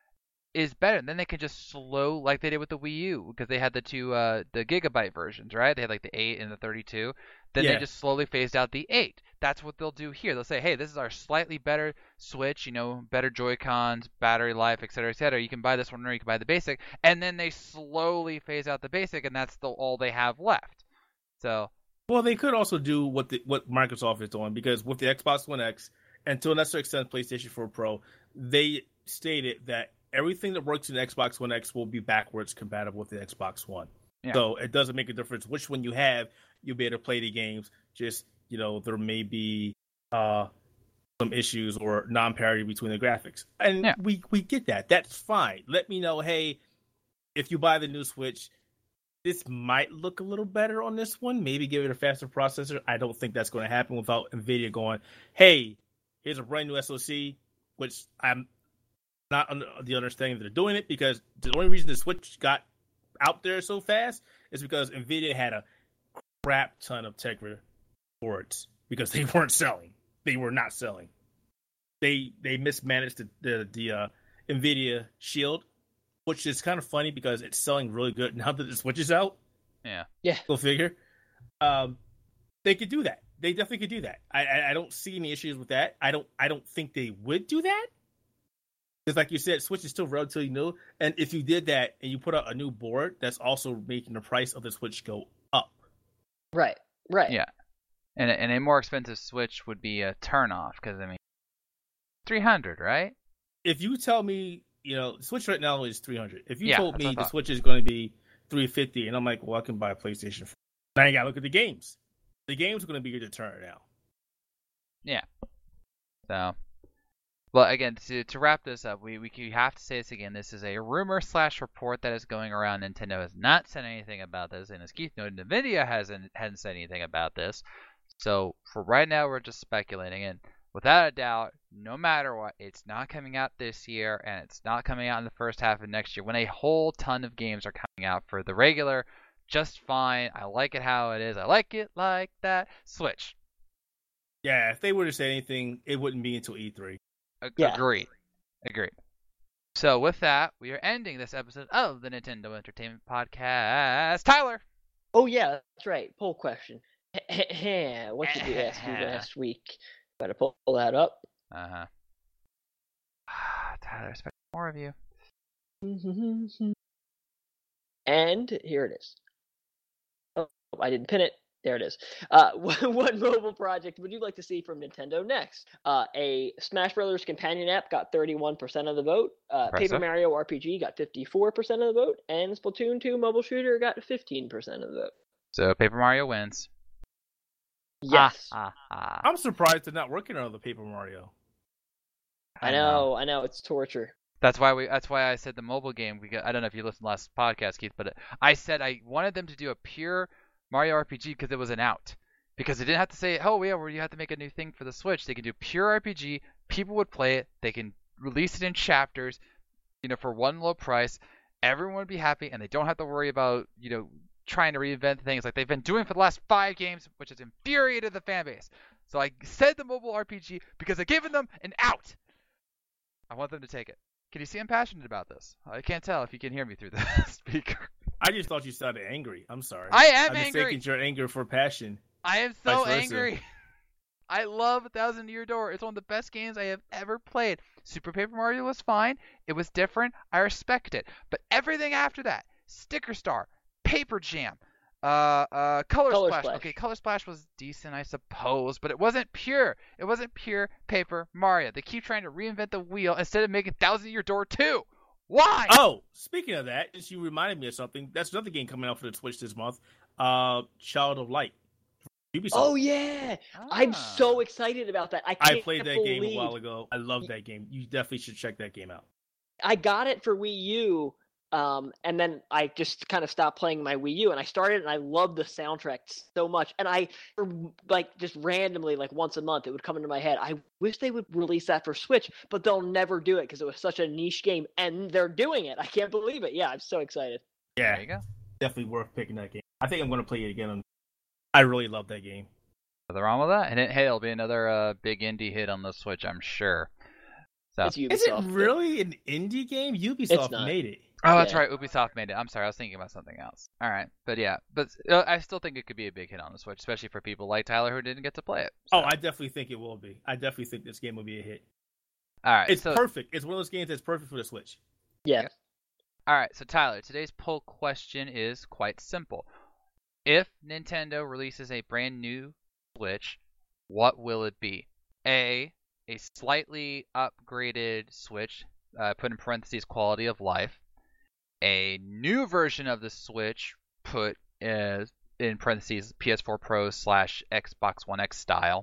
[SPEAKER 1] is better. And then they can just slow, like they did with the Wii U, because they had the two uh the gigabyte versions, right? They had like the eight and the thirty-two. Then
[SPEAKER 3] Yeah.
[SPEAKER 1] they just slowly phased out the eight. That's what they'll do here. They'll say, hey, this is our slightly better Switch, you know, better Joy-Cons, battery life, et cetera, et cetera. You can buy this one or you can buy the basic. And then they slowly phase out the basic, and that's the, all they have left. So,
[SPEAKER 3] well, they could also do what the, what Microsoft is doing, because with the Xbox One X and to a lesser extent PlayStation four Pro, they stated that everything that works in the Xbox One X will be backwards compatible with the Xbox One.
[SPEAKER 1] Yeah.
[SPEAKER 3] So it doesn't make a difference which one you have. You'll be able to play the games. Just, you know, there may be uh, some issues or non-parity between the graphics. And
[SPEAKER 1] yeah.
[SPEAKER 3] we, we get that. That's fine. Let me know, hey, if you buy the new Switch, this might look a little better on this one. Maybe give it a faster processor. I don't think that's going to happen without NVIDIA going, hey, here's a brand new S O C, which I'm not under the understanding that they're doing it, because the only reason the Switch got out there so fast is because NVIDIA had a crap ton of Tegra boards because they weren't selling. They were not selling. They they mismanaged the the, the uh, NVIDIA Shield, which is kind of funny because it's selling really good now that the Switch is out.
[SPEAKER 1] Yeah.
[SPEAKER 2] Yeah.
[SPEAKER 3] Go figure. Um, they could do that. They definitely could do that. I, I I don't see any issues with that. I don't I don't think they would do that. Because like you said, Switch is still relatively new. And if you did that and you put out a new board, that's also making the price of the Switch go up.
[SPEAKER 2] Right. Right.
[SPEAKER 1] Yeah. And, and a more expensive Switch would be a turnoff, because, I mean, three hundred, right?
[SPEAKER 3] If you tell me, you know, Switch right now is three hundred. If you
[SPEAKER 1] Yeah,
[SPEAKER 3] told
[SPEAKER 1] that's
[SPEAKER 3] me
[SPEAKER 1] what I
[SPEAKER 3] the
[SPEAKER 1] thought.
[SPEAKER 3] Switch is going to be three fifty, and I'm like, well, I can buy a PlayStation four. Now you got to look at the games. The games are going to be your deterrent now.
[SPEAKER 1] Yeah. So, well, again, to to wrap this up, we we we have to say this again. This is a rumor slash report that is going around. Nintendo has not said anything about this, and as Keith noted, NVIDIA hasn't hadn't said anything about this. So for right now, we're just speculating. And without a doubt, no matter what, it's not coming out this year, and it's not coming out in the first half of next year when a whole ton of games are coming out for the regular. Just fine. I like it how it is. I like it like that. Switch.
[SPEAKER 3] Yeah, if they were to say anything, it wouldn't be until E three.
[SPEAKER 1] A-
[SPEAKER 2] Yeah.
[SPEAKER 1] Agreed. Agreed. So with that, we are ending this episode of the Nintendo Entertainment Podcast. Tyler!
[SPEAKER 2] Oh yeah, that's right. Poll question. What did we ask you last week? Gotta pull that up.
[SPEAKER 1] Uh-huh. Tyler, I expect more of you.
[SPEAKER 2] And here it is. Oh, I didn't pin it. There it is. Uh, what mobile project would you like to see from Nintendo next? Uh, a Smash Brothers companion app got thirty-one percent of the vote. Uh, Paper
[SPEAKER 1] Impressive.
[SPEAKER 2] Mario R P G got fifty-four percent of the vote. And Splatoon two mobile shooter got fifteen percent of the vote.
[SPEAKER 1] So Paper Mario wins.
[SPEAKER 2] Yes.
[SPEAKER 1] Ah, ah, ah.
[SPEAKER 3] I'm surprised they're not working on the Paper Mario.
[SPEAKER 2] I know, I know. It's torture.
[SPEAKER 1] That's why we. That's why I said the mobile game. We got, I don't know if you listened to the last podcast, Keith, but I said I wanted them to do a pure Mario R P G because it was an out. Because they didn't have to say, oh yeah, well you have to make a new thing for the Switch. They can do pure R P G. People would play it. They can release it in chapters, you know, for one low price. Everyone would be happy, and they don't have to worry about, you know, trying to reinvent things like they've been doing for the last five games, which has infuriated the fan base. So I said the mobile R P G because I've given them an out. I want them to take it. Can you see I'm passionate about this? I can't tell if you can hear me through the speaker.
[SPEAKER 3] I just thought you sounded angry. I'm sorry.
[SPEAKER 1] I am
[SPEAKER 3] I'm
[SPEAKER 1] angry.
[SPEAKER 3] mistaking your anger for passion.
[SPEAKER 1] I am so
[SPEAKER 3] Vice versa.
[SPEAKER 1] angry. I love Thousand Year Door. It's one of the best games I have ever played. Super Paper Mario was fine. It was different. I respect it. But everything after that, Sticker Star, Paper Jam, uh, uh, Color,
[SPEAKER 2] Color
[SPEAKER 1] Splash.
[SPEAKER 2] Splash.
[SPEAKER 1] Okay, Color Splash was decent, I suppose, but it wasn't pure. It wasn't pure Paper Mario. They keep trying to reinvent the wheel instead of making Thousand Year Door two. Why?
[SPEAKER 3] Oh, speaking of that, just you reminded me of something. That's another game coming out for the Switch this month. Uh, Child of Light. Ubisoft.
[SPEAKER 2] Oh yeah, I'm so excited about that. I can't
[SPEAKER 3] I played that
[SPEAKER 2] believe...
[SPEAKER 3] game a while ago. I love that game. You definitely should check that game out.
[SPEAKER 2] I got it for Wii U, um, and then I just kind of stopped playing my Wii U, and I started, and I loved the soundtrack so much. And I, like, just randomly, like once a month, it would come into my head, I wish they would release that for Switch, but they'll never do it because it was such a niche game, and they're doing it. I can't believe it. Yeah, I'm so excited.
[SPEAKER 3] Yeah,
[SPEAKER 1] There you go.
[SPEAKER 3] definitely worth picking that game. I think I'm going to play it again. On... I really love that game.
[SPEAKER 1] Nothing wrong with that. And it, hey, it'll be another uh, big indie hit on the Switch, I'm sure. So.
[SPEAKER 2] It's Ubisoft.
[SPEAKER 3] Is it really an indie game? Ubisoft
[SPEAKER 2] not.
[SPEAKER 3] made it.
[SPEAKER 1] Oh, that's
[SPEAKER 2] Yeah.
[SPEAKER 1] right. Ubisoft made it. I'm sorry. I was thinking about something else. All right. But yeah. But uh, I still think it could be a big hit on the Switch, especially for people like Tyler who didn't get to play it. So.
[SPEAKER 3] Oh, I definitely think it will be. I definitely think this game will be a hit.
[SPEAKER 1] All right.
[SPEAKER 3] It's
[SPEAKER 1] so,
[SPEAKER 3] perfect. It's one of those games that's perfect for the Switch.
[SPEAKER 2] Yeah.
[SPEAKER 1] All right. So, Tyler, today's poll question is quite simple. If Nintendo releases a brand new Switch, what will it be? A, a slightly upgraded Switch, uh, put in parentheses quality of life. A new version of the Switch, put as in parentheses P S four Pro slash Xbox One X style.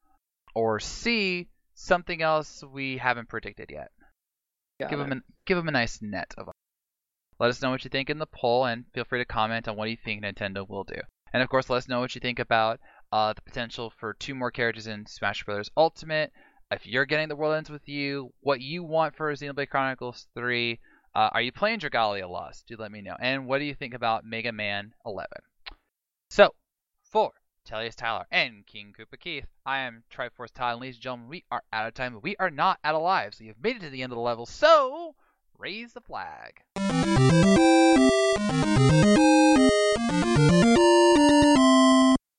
[SPEAKER 1] Or C, something else we haven't predicted yet.
[SPEAKER 2] Got
[SPEAKER 1] Give
[SPEAKER 2] it.
[SPEAKER 1] them, an, give them a nice net of. Let us know what you think in the poll, and feel free to comment on what you think Nintendo will do. And of course, let us know what you think about uh, the potential for two more characters in Smash Bros. Ultimate. If you're getting the World Ends with you, what you want for Xenoblade Chronicles three. Uh, are you playing Dragalia Lost? Do let me know. And what do you think about Mega Man eleven? So, for Tellius Tyler and King Koopa Keith, I am Triforce Tyler, and ladies and gentlemen, we are out of time, but we are not out of lives. So you've made it to the end of the level, so raise the flag.